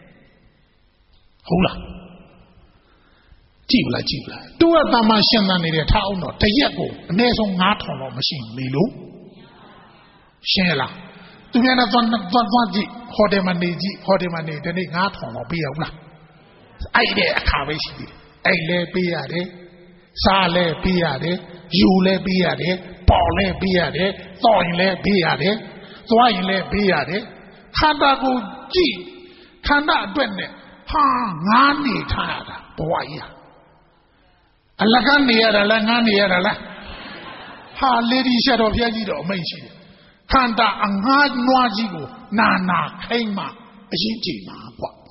ဟုတ်လားကြည့်လားတို့ကတာမရှင်းသန်နေတဲ့ထားအောင်တော့တရက်ကိုအနည်းဆုံး9000လောက်မရှိနေလို့ရှင်းလားသူများနဲ့သွားကြည့်ဟိုတယ်မှာနေကြည့်ဟိုတယ်မှာနေဒီနေ့9000လောက်ပေးရဘူးလားအဲ့တဲ့အခါပဲရှိသေးတယ်အဲ့လဲပေးရတယ်စားလဲပေးရတယ်ယူလဲပေးရတယ်ပေါ်လဲပေးရတယ်တောက်ရင်လဲပေးရတယ်သွားရင်လဲပေးရတယ်ခန္ဓာကိုကြည့်ခန္ဓာအတွက်နဲ့ဟာငါနေထားရတာဘဝကြီးအလကနေရတာလားငါနေရတာလားဟာလေဒီရှတော်ဘုရားကြီးတော့အမိန့်ရှိတယ်ခန္ဓာအငါးနွားကြီးကိုနာခိုင်းမှအရင်ကြည့်မှာကွာ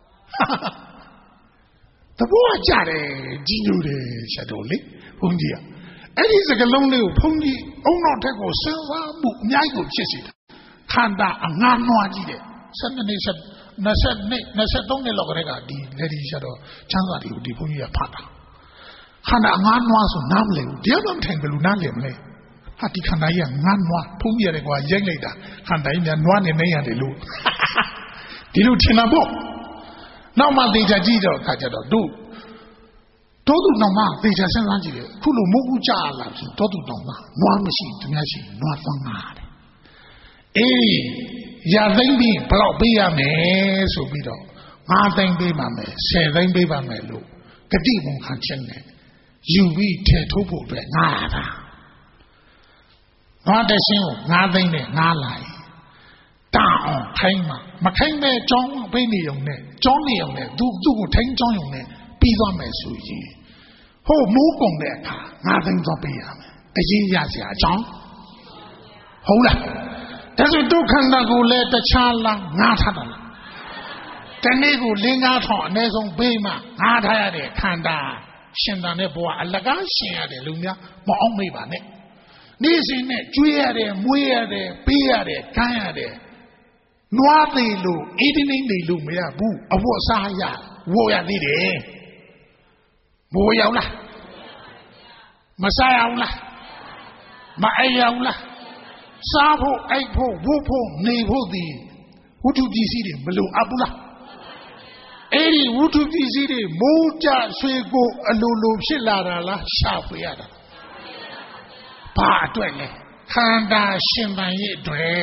တဘောကြတယ်ကြီးညိုတယ်ရှတော်လေဘုန်းကြီးကအဲ့ဒီစကလုံးလေးကိုဘုန်းကြီးအုံနောက်ထက်ကိုစဉ်းစားမှုအများကြီးကိုဖြစ်စေတာခန္ဓာအငါးနွားကြီးတဲ့12နှစ်23နှစ်လောက်ကလေးကဒီလေဒီရှတော်ချမ်းသာတွေကိုဒီဘုန်းကြီးကဖတ်တာခန္ဓာငါးနွားဆိုနားမလည်ဘူးတရားမှမထိုင်ဘယ်လိုနားလည်မလဲဟာဒီခန္ဓာကြီးကငါးနွားဖုံးရတယ်ကွာရိုက်လိုက်တာခန္ဓာကြီးများနွားနေနေရတယ်လို့ဒီလိုထင်တာပေါ့နောက်မှသေချာကြည့်တော့ခါကြတော့တို့သူနောက်မှသေချာစဉ်းစားကြည့်တယ်ခုလိုမဟုတ်ကြလားဖြစ်တော့သူနောက်မှနွားမရှိသူများရှိနွားသွားမှာတယ်အေးရသိမ့်ပြီးဘယ်တော့ပေးရမယ်ဆိုပြီးတော့5သိန်းပေးပါမယ်10သိန်းပေးပါမယ်လို့ဂတိဝန်ခံချက်နဲ့ယူပြီးထဲထုတ်ဖို့အတွက်ငါးတာငါတရှင်းကို9သိန်းနဲ့ငါးလိုက်တာအောင်ထိုင်းမှာမခိုင်းမဲ့ကြောင်းပေးနေုံနဲ့ကြောင်းနေုံနဲ့သူ့ကိုထိုင်းကြောင်းုံနဲ့ပြီးသွားမယ်ဆိုရင်ဟိုမိုးကုန်တဲ့အခါ9သိန်းသွားပေးရမယ်အရေးရစရာအကြောင်းဟုတ်လားဒါဆိုဒုက္ခန္တာကိုလည်းတခြားလားငါထားတယ်တနေ့ကို4-5ထောင်အနည်းဆုံးပေးမှငါထားရတဲ့ခန္ဓာရှင်သန်တဲ့ဘဝအလကားရှင်ရတယ်လူများမအောင်မေ့ပါနဲ့နေ့စဉ်နဲ့ကျွေးရတယ်မွေးရတယ်ပေးရတယ်ခမ်းရတယ်နွားသေးလို့အေးတင်းနေလို့မရဘူးအဖို့အစားရဝိုးရသေးတယ်ဘိုးရောက်လားမစားရဘူးလားမအိပ်ရဘူးလားစားဖို့အိပ်ဖို့ဝုတ်ဖို့နေဖို့ဒီဝတ္ထုပစ္စည်းတွေမလိုအပ်ဘူးလားအဲ့ဒီဝတ္ထုပစ္စည်းတွေမိုးကြဆွေကိုအလိုလိုဖြစ်လာတာလားရှာဖွေရတာဘာအတွက်လဲခန္ဓာရှင်သန်ရဲ့အတွက်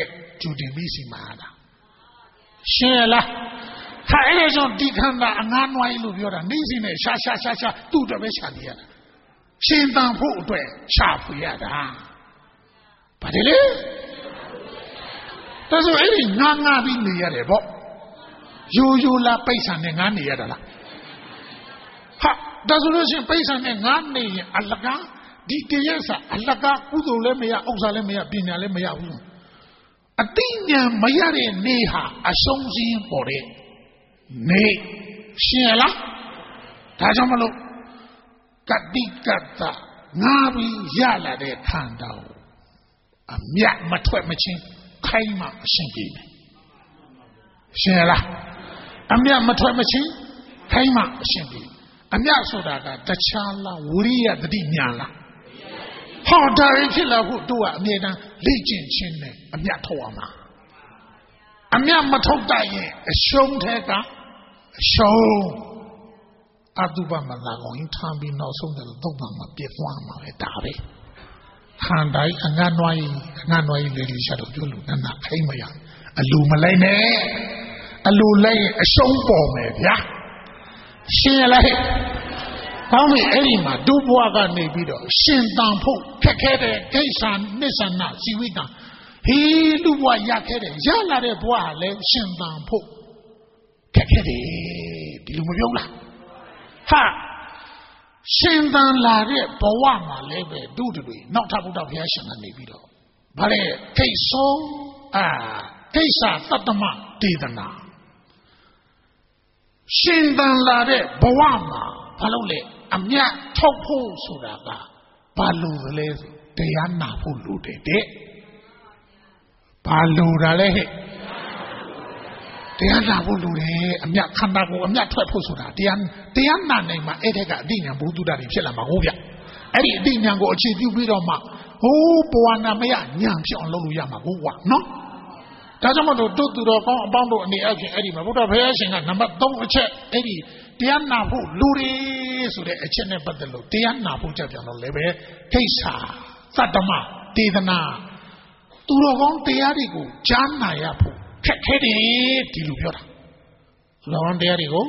ကျူတင်ပြီးစီမာတာရှင်းလားဟာအဲ့ဒါကြောင့်ဒီခန္ဓာအငားနွားလို့ပြောတာနေစီနဲ့ရှာသူ့အတွက်ပဲရှာနေရတာရှင်သန်ဖို့အတွက်ရှာဖွေရတာဘာတယ်လဲဒါဆိုအဲ့ဒီငါပြီးနေရတယ်ပေါ့ရိုးလားပိဿာနဲ့ငါနေရတာလားဟာဒါဆိုလို့ရှိရင်ပိဿာနဲ့ငါနေရင်အလကားဒီတရက်စာအလကားကုသိုလ်လည်းမရဥစ္စာလည်းမရပညာလည်းမရဘူးအတိညာမရတဲ့နေဟာအဆုံးစင်းပေါ်တဲ့နေရှင်းလားဒါကြောင့်မလို့ကတိကတ္တငါပြီးရလာတဲ့ခန္ဓာကိုအမြတ်မထွက်မချင်းခိုင်းမှအရှင်းပြေတယ်ရှင်းလားအမြတ်မထွက်မချင်းခိုင်းမှအရှင်းပြေအမြတ်ဆိုတာကတခြားလားဝိရိယတတိညာလားဟောဒါရင်ဖြစ်လာဖို့တို့ကအမြဲတမ်းလေ့ကျင့်ခြင်းနဲ့အမြတ်ထုတ်အောင်ပါအမြတ်မထုတ်တတ်ရင်အရှုံးထဲကအရှုံးအတုပမလာကောင်ထမ်းပြီးနောက်ဆုံးတယ်တော့မှပြည့်သွားမှာပဲဒါပဲခန္ဓာအငတ်နွားကြီးလေးလေးရှာတော့ပြုလို့နာခိုင်းမရအလိုမလိုက်နဲ့အလိုလိုက်ရင်အရှုံးပေါ်မယ်ဗျာရှင်းလားကောင်းပြီအဲ့ဒီမှာဒုဘဝကနေပြီးတော့ရှင်တန်ဖို့ခက်ခဲတဲ့ကိစ္စနစ္စနာဇီဝိတံဟေးလူဘဝရခဲ့တယ်ရလာတဲ့ဘဝကလည်းရှင်တန်ဖို့ခက်ခဲတယ်ဒီလိုမပြောလားဟာရှင်တန်လာတဲ့ဘဝမှာလည်းပဲဒုတွေနောက်ထပ်ဘုရားဘုရားရှင်ကနေပြီးတော့ဗါလေကိစ္ဆောကိစ္စသတ္တမဒေသနာရှင်တန်လာတဲ့ဘဝမှာဘာလို့လဲအမြတ်ထုတ်ဖို့ဆိုတာကဘာလို့လဲဆိုတရားနာဖို့လိုတယ်တဲ့ဘာလို့တာလဲဟဲ့တရားနာဖို့လိုတယ်အမြတ်ခန္ဓာကိုအမြတ်ထွက်ဖို့ဆိုတာတရားနာနိုင်မှာအဲ့တဲ့ကအတိညာဘုဒ္ဓတာတွေဖြစ်လာမှာဟုတ်ဗျအဲ့ဒီအတိညာကိုအခြေပြုပြီးတော့မှဟိုးဘဝနာမယညာဖြစ်အောင်လုပ်လို့ရမှာဟုတ်ကွာနော်ဒါကြောင့်မို့တို့သူတော်ကောင်းအပေါင်းတို့အနေအချင်းအဲ့ဒီမှာဘုရားဘုရားရှင်ကနံပါတ်3အချက်အဲ့ဒီတရားနာဖို့လူတွေဆိုတဲ့အချက်နဲ့ပတ်သက်လို့တရားနာဖို့ကြပြန်တော့လည်းပဲကိစ္စသတ္တမဒေသနာသူတော်ကောင်းတရားတွေကိုကြားနာရဖို့ခက်ခဲတယ်ဒီလိုပြောတာသူတော်ကောင်းတရားတွေကို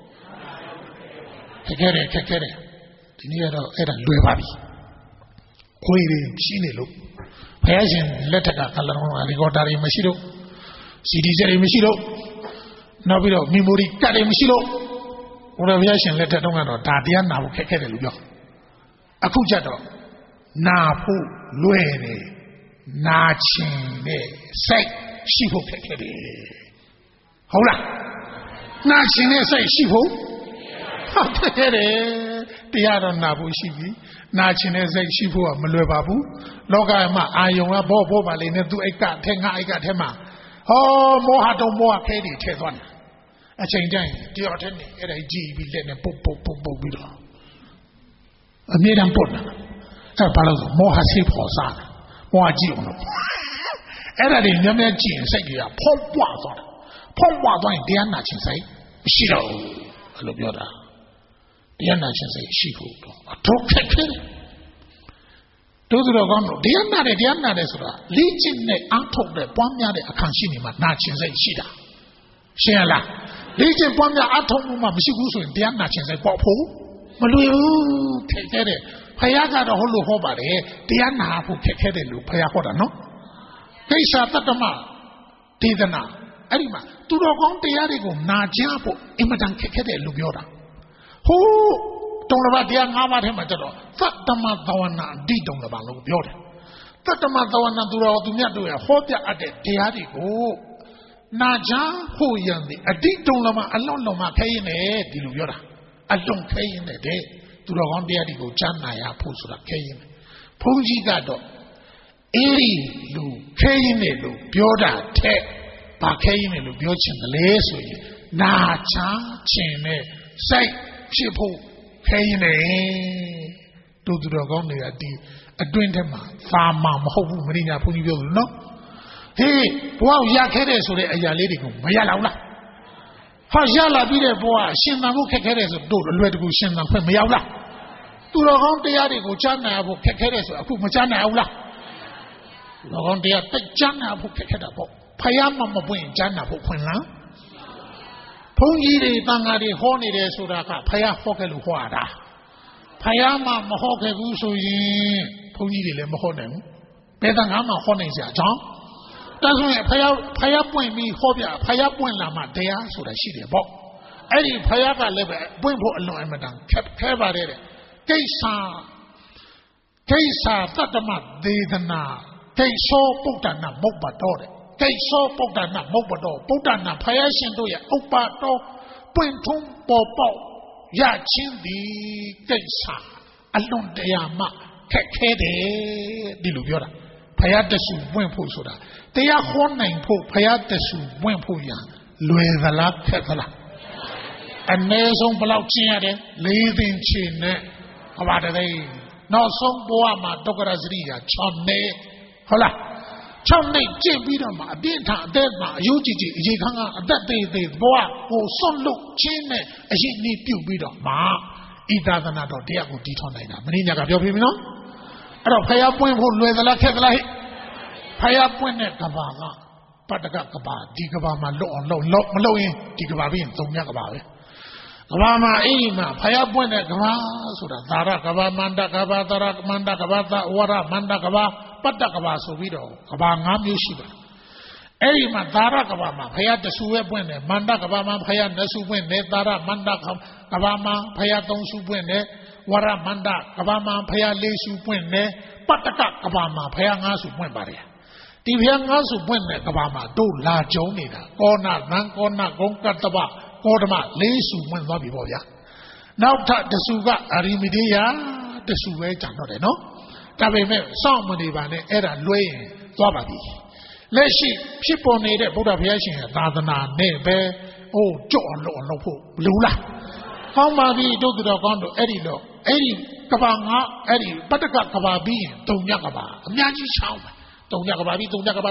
ခက်ခဲတယ်ဒီနေ့ကတော့အဲ့ဒါလွယ်ပါပြီခွေးတွေရှိနေလို့ဘုရားရှင်လက်ထက်ကကလလုံးအလီကောတာတွေမရှိတော့စီဒီချက်တွေမရှိတော့နောက်ပြီးတော့မီမိုရီကတ်တွေမရှိလို့ဘုရားရှင်လက်ထက်တုန်းကတော့ဒါတရားနာဖို့ခက်ခဲတယ်လို့ပြောအခုကျတော့နာဖို့လွယ်တယ်နာချင်တဲ့စိတ်ရှိဖို့ခက်ခဲတယ်ဟုတ်လားနာချင်တဲ့စိတ်ရှိဖို့ဟုတ်တယ်တရားတော့နာဖို့ရှိပြီနာချင်တဲ့စိတ်ရှိဖို့ကမလွယ်ပါဘူးလောကမှာအာယုံကဘောပါလေနဲ့သူအိတ်ကထဲငါအိတ်ကထဲမှာဟောမောဟတုံမောဟခဲတွေထဲသွားတယ်အချိန်တိုင်းတယောက်တည်းနေအဲ့ဒါကြည့်ပြီးလက်နဲ့ပုတ်ပြီးတော့အမြဲတမ်းပုတ်တာအဲ့ဘာလို့မောဟစိတ်ပေါ်စားတာမောဟကြည့်အောင်လို့အဲ့ဒါတွေများများကြည့်ရင်စိတ်ကြီးကဖုံးပွားသွားရင်တရားနာခြင်းစိတ်မရှိတော့ဘူးအဲ့လိုပြောတာတရားနာခြင်းစိတ်ရှိဖို့တော့အထောက်ခက်ခဲတယ်တို့သူတော်ကောင်းတို့တရားနာတယ်ဆိုတာလေ့ကျင့်တဲ့အားထုတ်တဲ့ပွားများတဲ့အခါရှိနေမှာနာခြင်းစိတ်ရှိတာရှင်းလားလေ့ကျင့်ပွားများအားထုတ်မှုမှမရှိဘူးဆိုရင်တရားနာခြင်းစိတ်ပေါ်ဖို့မလွယ်ဘူးခက်ခဲတယ်ဖယားကတော့ဟုတ်လို့ဟောပါတယ်တရားနာဖို့ခက်ခဲတယ်လို့ဖယားဟောတာနော်ကိစ္စတတ္တမဒေသနာအဲ့ဒီမှာသူတော်ကောင်းတရားတွေကိုနာကြဖို့အင်မတန်ခက်ခဲတယ်လို့ပြောတာဟိုးတုံလဘတရား၅ပါးထဲမှာကျတော့သတ္တမသဝနာအဓိတုံလဘလို့ပြောတယ်သတ္တမသဝနာသူတော်သူမြတ်တို့ရဟောပြအပ်တဲ့တရားတွေကိုနာကြဖို့ရန်ဒီအဓိတုံလဘအလုံးလုံးမခဲရင်လည်းဒီလိုပြောတာအလုံးခဲရင်လည်းတဲ့သူတော်ကောင်းတရားတွေကိုကြားနာရဖို့ဆိုတာခဲရင်ဘုန်းကြီးကတော့အဲ့ဒီလူခဲရင်လည်းလို့ပြောတာတဲ့ဘာခဲရင်လည်းလို့ပြောချင်တယ်လေဆိုရင်နာချခြင်းနဲ့စိတ်ဖြစ်ဖို့ခဲရင်လည်းတို့သူတော်ကောင်းတွေကဒီအတွင်းထဲမှာသာမမဟုတ်ဘူးမင်းညာဘုန်းကြီးပြောလို့နော်ဟေးဘဝရခဲတယ်ဆိုတဲ့အရာလေးတွေကိုမရလောက်လားဟာရလာပြီးတဲ့ဘဝရှင်သန်ဖို့ခက်ခဲတယ်ဆိုတို့အလွယ်တကူရှင်သန်ခွင့်မရောက်လားသူတော်ကောင်းတရားတွေကိုကြားနာဖို့ခက်ခဲတယ်ဆိုအခုမကြားနိုင်ဘူးလားသူတော်ကောင်းတရားတိတ်ကြားနာဖို့ခက်ခဲတာပေါ့ Payama Buin Jana Puquinla Pungi Tangari Honi de Sudaka, Paya Hokeluada Payama Mahoke Gusu Pungi Lemohonem, Pedangama Honesia John. That's why Paya Point me Hobia, Paya Point Lama Dea, so that she did. Eddie Payaga Lebe, Bumbo alone, Madame, kept Cavare, Kesa, Tatama, Dedana, Keso, Putana, Mobadore, Keso, Putana, Mobado, Putana, Payasin to ya, Opato, Puntum, Popo, Yachindi, Kesa, Alon Deama, Kekede, Diluviola, Payadasu, Buenposoda. They are honing po Payadasu, Buenpoya, Luezala, Ketala. And there's some Balauchiade, leading chin, about a day. No, some Boama, Dogarazria, Chonne, Hola, Chonne, Jibidama, Dinta, Dema, Ujiji, Jikanga, that day, Boa, or some look, chin, as she need to be the Ma, either than another Diago Ditonina, Marina Gabino. I don't pay up when who lay the Lakela, pay up when at Gabala, Patagaba, Digabama, low in Digababin, Tonagaba. Gama Ima, Payabuena Gama, Suda, Dara Gaba, Manda Gaba, Dara, Manda Gaba, Wara, Manda Gaba, Patagaba, Sovido, Gabangam Yushiba. Eima, Dara Gabama, Payat the Suebuene, Manda Gabama, Payat the Subuene, Dara, Manda Gabama, Payaton Subuene, Wara, Manda Gabama, Payat Le Subuene, Pataka Gabama, Payanga Subuene. Tivianga Subuene Gabama, do La Jonina, Gona, Nankona, Gonkataba. Kodama, Lesu, when Lobby Boya. Now, the Suga, Arimedia, the Suga, no? Tabe, somebody by the Era Lue, Zobabi. Let's see, people need a Buddha Piation, Nadana, Nebe, oh, John Lopo, Lula. How might do the Gondo, Eddie Lo, Eddie Kabanga, Eddie, Bataka Kababi, Tonyakaba, Miaji Chow. Tonakababi,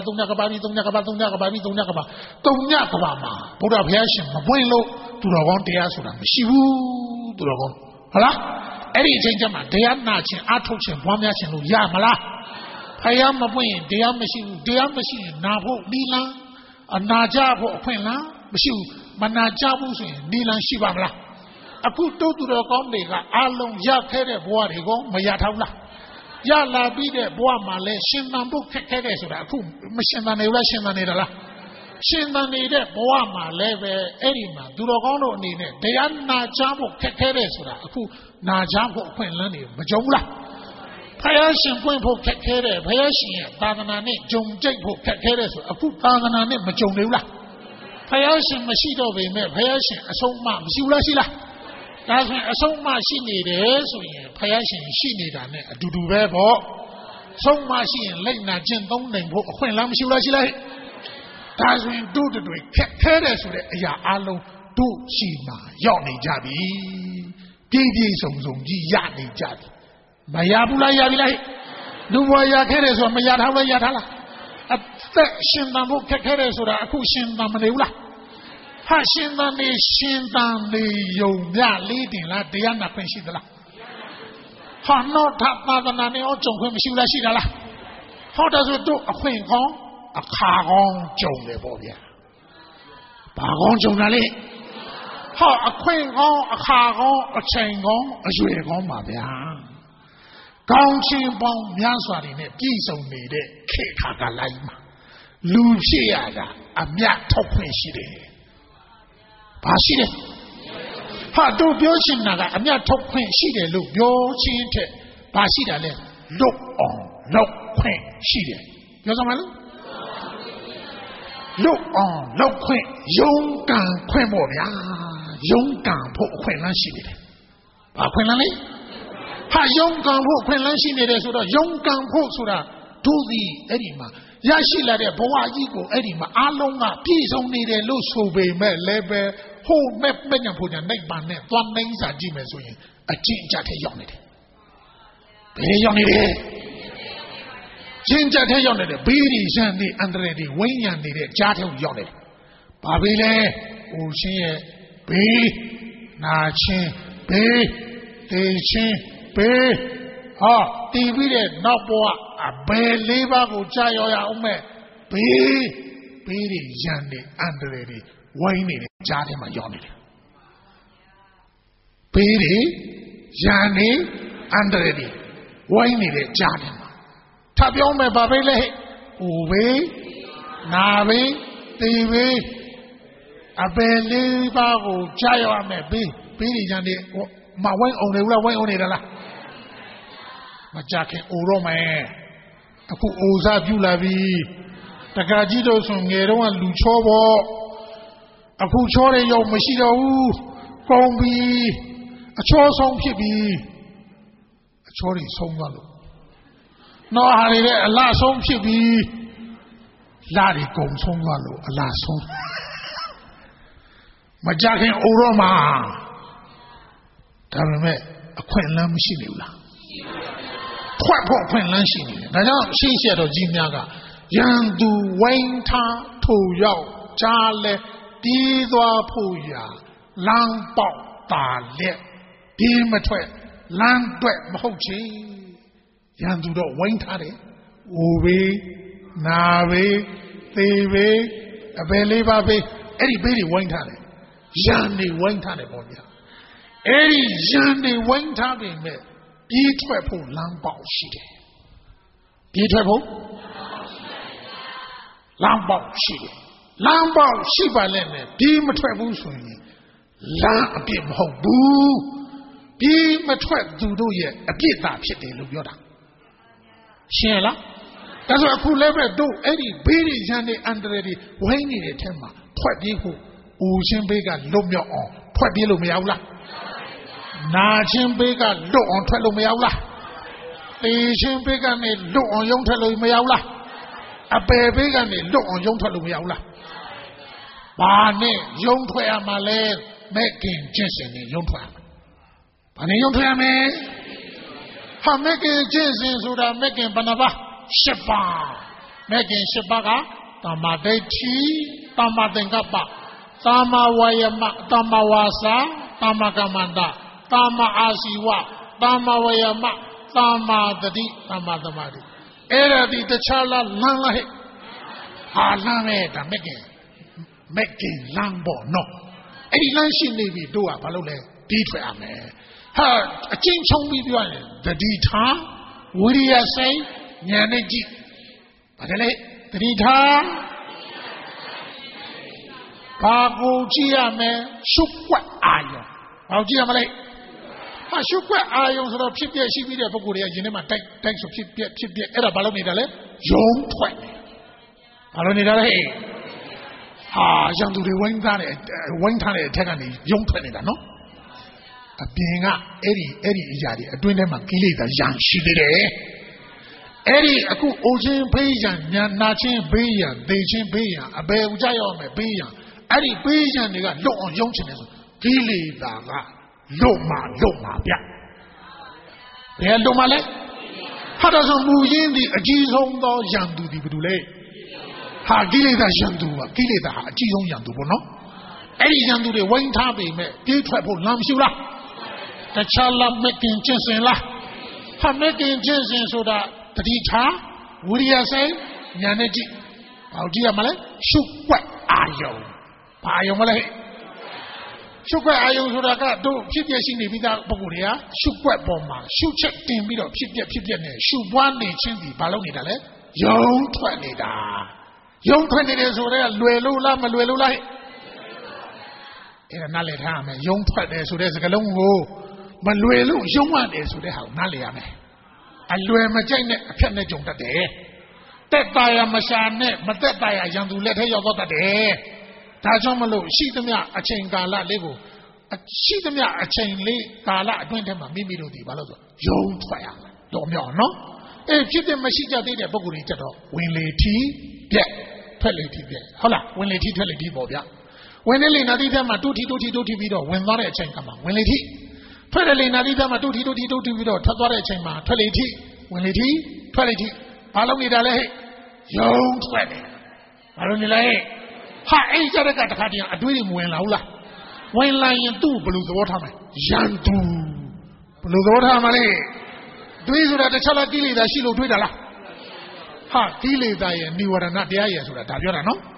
Buddha Piation, Mabuelo, to the one day Asura, Shivu, to the one. Hala, Eddie Jama, Diana, Atochin, Wamiasin, Yamala, Payama Win, Diamashi, Napo, Nila, a Najabo, Quinla, Mishu, Manajabu, Nila Shivamla. A good to the Gondega, Alon Yakere, Boarigo, Mayatala. Yala be the Boamale, Shinambu Kekes, Machine Russian. Shinani, Boama, Leve, Erima, Durogono, Nine, Diana Jabo Kekeres, Najabo, Quinlani, Majola. Payashin, Quimpo Kekere, Payashin, Taganani, Jum Japo Kekeres, a good Taganani, Majonula. Payashin, Mashido, Payashin, Asoma, Zula. That's when so much she needed, so Payashin, she needed a Dudubebo. So much in late Najan don't name when Lamshula. That's when do the Keres with Ya Alo, do Shima, Yoni Jabi, Didi Song, Yani Jabi. Mayabula Yabi, Duwaya Keres or Mayatala Yatala. At that Shindamu Keres or Akushin Namanula. Hashindani Shindani Yoga leading la Diana Pensidala. How not Tapanani or Jong Shula Shidala? How does it do a queen gong? A cargon Jong Lebovia. Pagon Jonali. How a queen gong, a cargon, a chain gong, a juegon Mabia. Gong Chin Bong Yanswari, Gizo needed, Kaka Lima. Lucia, a Miat Topin Shide. Paside. Ha do Bioshin Naga, a mere top queen, she did look Bioshin, Pasida, look on, look queen, she did. Yosaman? Look on, look queen, young gun queen moria, young gun put queen and she did. Aquilani? Ha young gun put queen and she did, so the young gun put Suda, to the Edima. Yashila de Boa Ego Edima, Alonga, peace only the loose be me lebe, who met Benjamin put a neck man, one names are Jimmy's wing, a ginger unit. Ginger unit, Bidi Sandy under the wing and the Jato unit. Babile, Ushi, B, Nachi, B, Tichi, B. Ah, TV no boa, a believer who chayoya ume, be ပေးတွေရန်တွေအန္တရာယ်တွေဝိုင်းနေတဲ့ကြားထဲမှာရောက်နေတယ်ပေးတွေရန်တွေအန္တရာယ်တွေဝိုင်းနေတဲ့ကြားထဲမှာထပ်ပြောမယ်ဘာပဲလဲအိုဘေးနာဘေးသေဘေးအပယ်လေးပါးကိုကြားရမယ်ပေးတွေရန်တွေမဝိုင်းအောင်နေဘူးလားဝိုင်းအောင်နေတာလားမကြခင်အိုတော့မယ်အခုအိုစားပြုလာပြီတက္ကကြီးတို့ဆိုငယ်တော့ကလူချောပေါ့အခုချောတဲ့ရောက်မရှိတော့ဘူးကောင်းပြီအချောဆုံးဖြစ်ပြီအချောတွေဆုံးသွားလို့နော်ဟာတွေလည်းအလားဆုံးဖြစ်ပြီလာတွေကုံဆုံးသွားလို့အလားဆုံးမကြခင်အိုတော့မှာဒါပေမဲ့အခွင့်အလမ်းမရှိနေဘူးလားခွက်ဖို့အခွင့်အလမ်းရှိနေတယ်ဒါကြောင့်ရှေ့ဆက်တော်ကြီးများကရန်သူဝိုင်းထားထိုရောက်ကြားလဲတီးသွားဖို့ရာလမ်းပေါက်တာလက်ဒီမထွက်လမ်းတွက်မဟုတ်ချေရန်သူတော့ဝိုင်းထားတယ်အိုဘေးနာဘေးသေဘေးအပယ်လေးပါဘေးအဲ့ဒီဘေးတွေဝိုင်းထားတယ်ရန်တွေဝိုင်းထားတယ်ပေါ့ဗျာအဲ့ဒီရန်တွေဝိုင်းထားပေမဲ့ပြေးထွက်ဖို့လမ်းပေါက်ရှိတယ်ပြေးထွက်ဖို့လမ်းပေါက်ရှိတယ်လမ်းပေါက်ရှိပါလဲနဲ့ပြေးမထွက်ဘူးဆိုရင်လမ်းအပြစ်မဟုတ်ဘူးပြေးမထွက်သူတို့ရဲ့အပြစ်သာဖြစ်တယ်လို့ပြောတာရှင်းလားဒါဆိုအခုလည်းပဲတို့အဲ့ဒီဘေးတွေရန်တွေအန္တရာယ်တွေဝိုင်းနေတဲ့ထဲမှာထွက်ပြေးဖို့ဦးချင်းဘေးကလွတ်မြောက်အောင်ထွက်ပြေးလို့မရဘူးလားနာချင်းဘေးကလွတ်အောင်ထွက်လို့မရဘူးလားတေချင်းဘေးကနေလွတ်အောင်ယုံထွက်လို့မရဘူးလားအပယ်ဘေးကနေလွတ်အောင်ယုံထွက်လို့မရဘူးလားဘာနဲ့ယုံထွက်ရမှာလဲမဲ့ခင်ကျင့်စဉ်နဲ့ယုံထွက်ရမှာဘာနဲ့ယုံထွက်ရမလဲဟာမဲ့ခင်ကျင့်စဉ်ဆိုတာမဲ့ခင်ဘယ်နှပါ၈ပါးမဲ့ခင်၈ပါးကသမ္မာဒိဋ္ဌိသမ္မာသင်္ကပ္ပသမ္မာဝါယမသမ္မာဝါစာသမ္မာကမ္မန္တသမ္မာအာစီဝသမ္မာဝါယမသမ္မာတတိသမ္မာသမာဓိအဲ့ဒါဒီတခြားလားလမ်းလားဟဲ့ဟာလမ်းနဲ့ဒါမဲ့ခင်လမ်းပေါ့နော်အဲ့ဒီလမ်းရှိနေပြီတို့ကဘာလို့လဲတီးထွက်ရမယ်ဟာအချင်းချုံပြီးပြောရင်တတိထားဝိရိယစိတ်ဉာဏ်နဲ့ကြည့်ဘာလဲတတိထားဘာကိုကြည့်ရမယ်ရှုွက်အာယုံဘာကိုကြည့်ရမလဲဟာရှုွက်အာယုံဆိုတော့ဖြစ်ပြရှိပြီးတဲ့ပုဂ္ဂိုလ်တွေကယင်ထဲမှာတိုက်ဆိုဖြစ်ပြအဲ့ဒါဘာလို့နေတာလဲယုံထွက်နေဘာလို့နေတာလဲဟဲ့ဟာရန်သူတွေဝိုင်းထားတဲ့အထက်ကနေယုံထွက်နေတာနော်အပြင်ကအဲ့ဒီအရာတွေအတွင်းထဲမှာကိလေသာရန်ရှိသေးတယ်အဲ့ဒီအခုအိုချင်းဖေးရန်ညာနာချင်းဘေးရန်သေချင်းဘေးရန်အဘယ်ဥကြရောက်မယ်ဘေးရန်အဲ့ဒီဘေးရန်တွေကလွတ်အောင်ယုံချင်တယ်ဆိုကိလေသာကလွတ်မှာဗျဘယ်လွတ်မှာလဲဟာဒါဆိုမူရင်းဒီအကြီးဆုံးသောရန်သူဒီဘယ်သူလဲဟာကိလေသာရန်သူပါကိလေသာဟာအကြီးဆုံးရန်သူပေါ့နော်အဲ့ဒီရန်သူတွေဝိုင်းထားပေမဲ့ပြေးထွက်ဖို့လမ်းမရှိဘူးလားတခြားလမ်းမကင်ကျင့်စဉ်လားဟာမကင်ကျင့်စဉ်ဆိုတာတတိထားဝိရိယစိတ်ဉာဏ်နဲ့ကြည့်ဘာကြည့်ရမလဲရှုွက်အာယုံဘာအာယုံမလဲရှုွက်အာယုံဆိုတာကတို့ဖြစ်ပြရှိနေပြီးသားပုဂ္ဂိုလ်တွေကရှုွက်ပေါ်မှာရှုချက်တင်ပြီးတော့ဖြစ်ပြနဲ့ရှုပွားနေခြင်းဒီဘာလို့နေတာလဲယုံထွက်နေတာယုံထွက်နေတယ်ဆိုတော့လွယ်လို့လားမလွယ်လို့လားအဲ့ဒါနားလည်ထားရမယ်ယုံထွက်တယ်ဆိုတဲ့စကားလုံးကိုမလွယ်လို့ယုံရတယ်ဆိုတဲ့ဟာကိုနားလည်ရမယ်အလွယ်မကြိုက်နဲ့အဖြတ်နဲ့ကြုံတတ်တယ်တက်တာရမရှာနဲ့မတက်တာရရန်သူလက်ထဲရောက်တတ်တယ်ဒါကြောင့်မလို့ရှိသမျှအချိန်ကာလလေးကိုရှိသမျှအချိန်လေးကာလအတွင်းထဲမှာမိမိတို့ဒီဘာလို့ဆိုယုံထွက်ရမယ်တော့မြောက်နော်အေးဖြစ်တဲ့မရှိကြသေးတဲ့ပုဂ္ဂိုလ်တွေကြတော့ဝင်လေထီပြက်ထွက်လေထီပြက်ဟုတ်လားဝင်လေထီထွက်လေထီပေါ့ဗျာဝင်လေလေနာတိထဲမှာတူထီပြီးတော့ဝင်သွားတဲ့အချိန်ကမှဝင်လေထီထွက်လေလေနာတိထဲမှာတူထီပြီးတော့ထွက်သွားတဲ့အချိန်မှာထွက်လေထီဝင်လေထီထွက်လေထီဘာလို့နေတာလဲဟဲ့ယုံထွက်တယ်ဘာလို့နေလဲဟာအဲ့ကြတဲ့ကတခါတည်းအတွေးတွေမဝင်လာဘူးလားဝင်လာရင်သူ့ဘယ်လိုသဘောထားမလဲရန်သူဘယ်လိုသဘောထားမလဲတွေးဆိုတာတခြားလားကိလေသာရှိလို့တွေးတာလားဟာကိလေသာရဲ့និဝရဏတရားရဲ့ဆိုတာဒါပြောတာနော်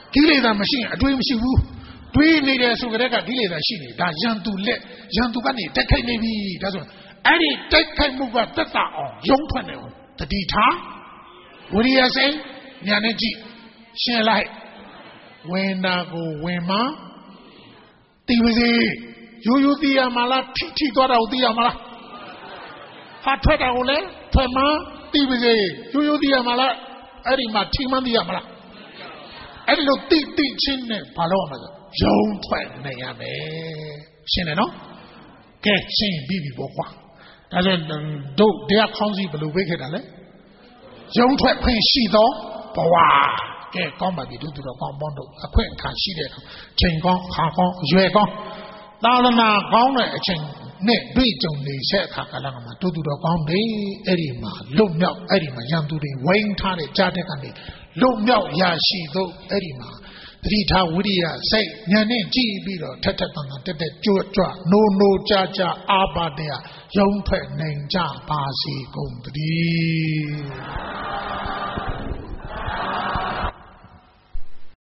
ကိလေသာမရှိရင်အတွေးမရှိဘူးတွေးနေတဲ့ဆိုကြတဲ့ကကိလေသာရှိနေဒါယံသူလက်ယံသူကနေတက်ခိုက်နေပြီဒါဆိုအဲ့ဒီတက်ခိုက်မှုကတက်တာအောင်ယုံထွက်နေအောင်တတိထားဝိရိယစိတ်ညာနဲ့ကြည့်ရှင်းလိုက်ဝင်တာကိုဝင်မှသိပါစေရိုးရိုးသိရမှာလားထိသွားတာကိုသိရမှာလားဟာထွက်တာကိုလည်းထွက်မှသိပါစေရိုးရိုးသိရမှာလားအဲ့ဒီမှာထိမှသိရမှာလားအဲ့လိုတိချင်းနဲ့ဘာလို့ရမှာလဲယုံထွက်နေရမယ်ရှင်းတယ်နော်ကဲရှင်းပြီးပြီပေါ့ကွာဒါဆိုတို့တရားခေါင်းစီဘယ်လိုပြေးခဲ့တာလဲယုံထွက်ခွင့်ရှိသောဘဝကဲကောင်းပါပြီတို့တော့ကောင်းပေါင်းတို့အခွင့်အခါရှိတဲ့ချိန်ကောင်းခါကောင်းရွယ်ကောင်းသာသနာကောင်းတဲ့အချိန်နဲ့တွေ့ကြုံနေဆက်အခါကလည်းမှာတို့တော့ကောင်းပြီအဲ့ဒီမှာလွတ်မြောက်အဲ့ဒီမှာရန်သူတွေဝိုင်းထားတဲ့ကြားတဲ့ကနေလွတ်မြောက်ရရှိသောအဲ့ဒီမှာတတိထားဝိရိယစိတ်ဉာဏ်နဲ့ကြည့်ပြီးတော့ထက်တန်တက်ကြွနိုကြအာပါတဲ့ယုံထွက်နိုင်ကြပါစေကုန်တည်း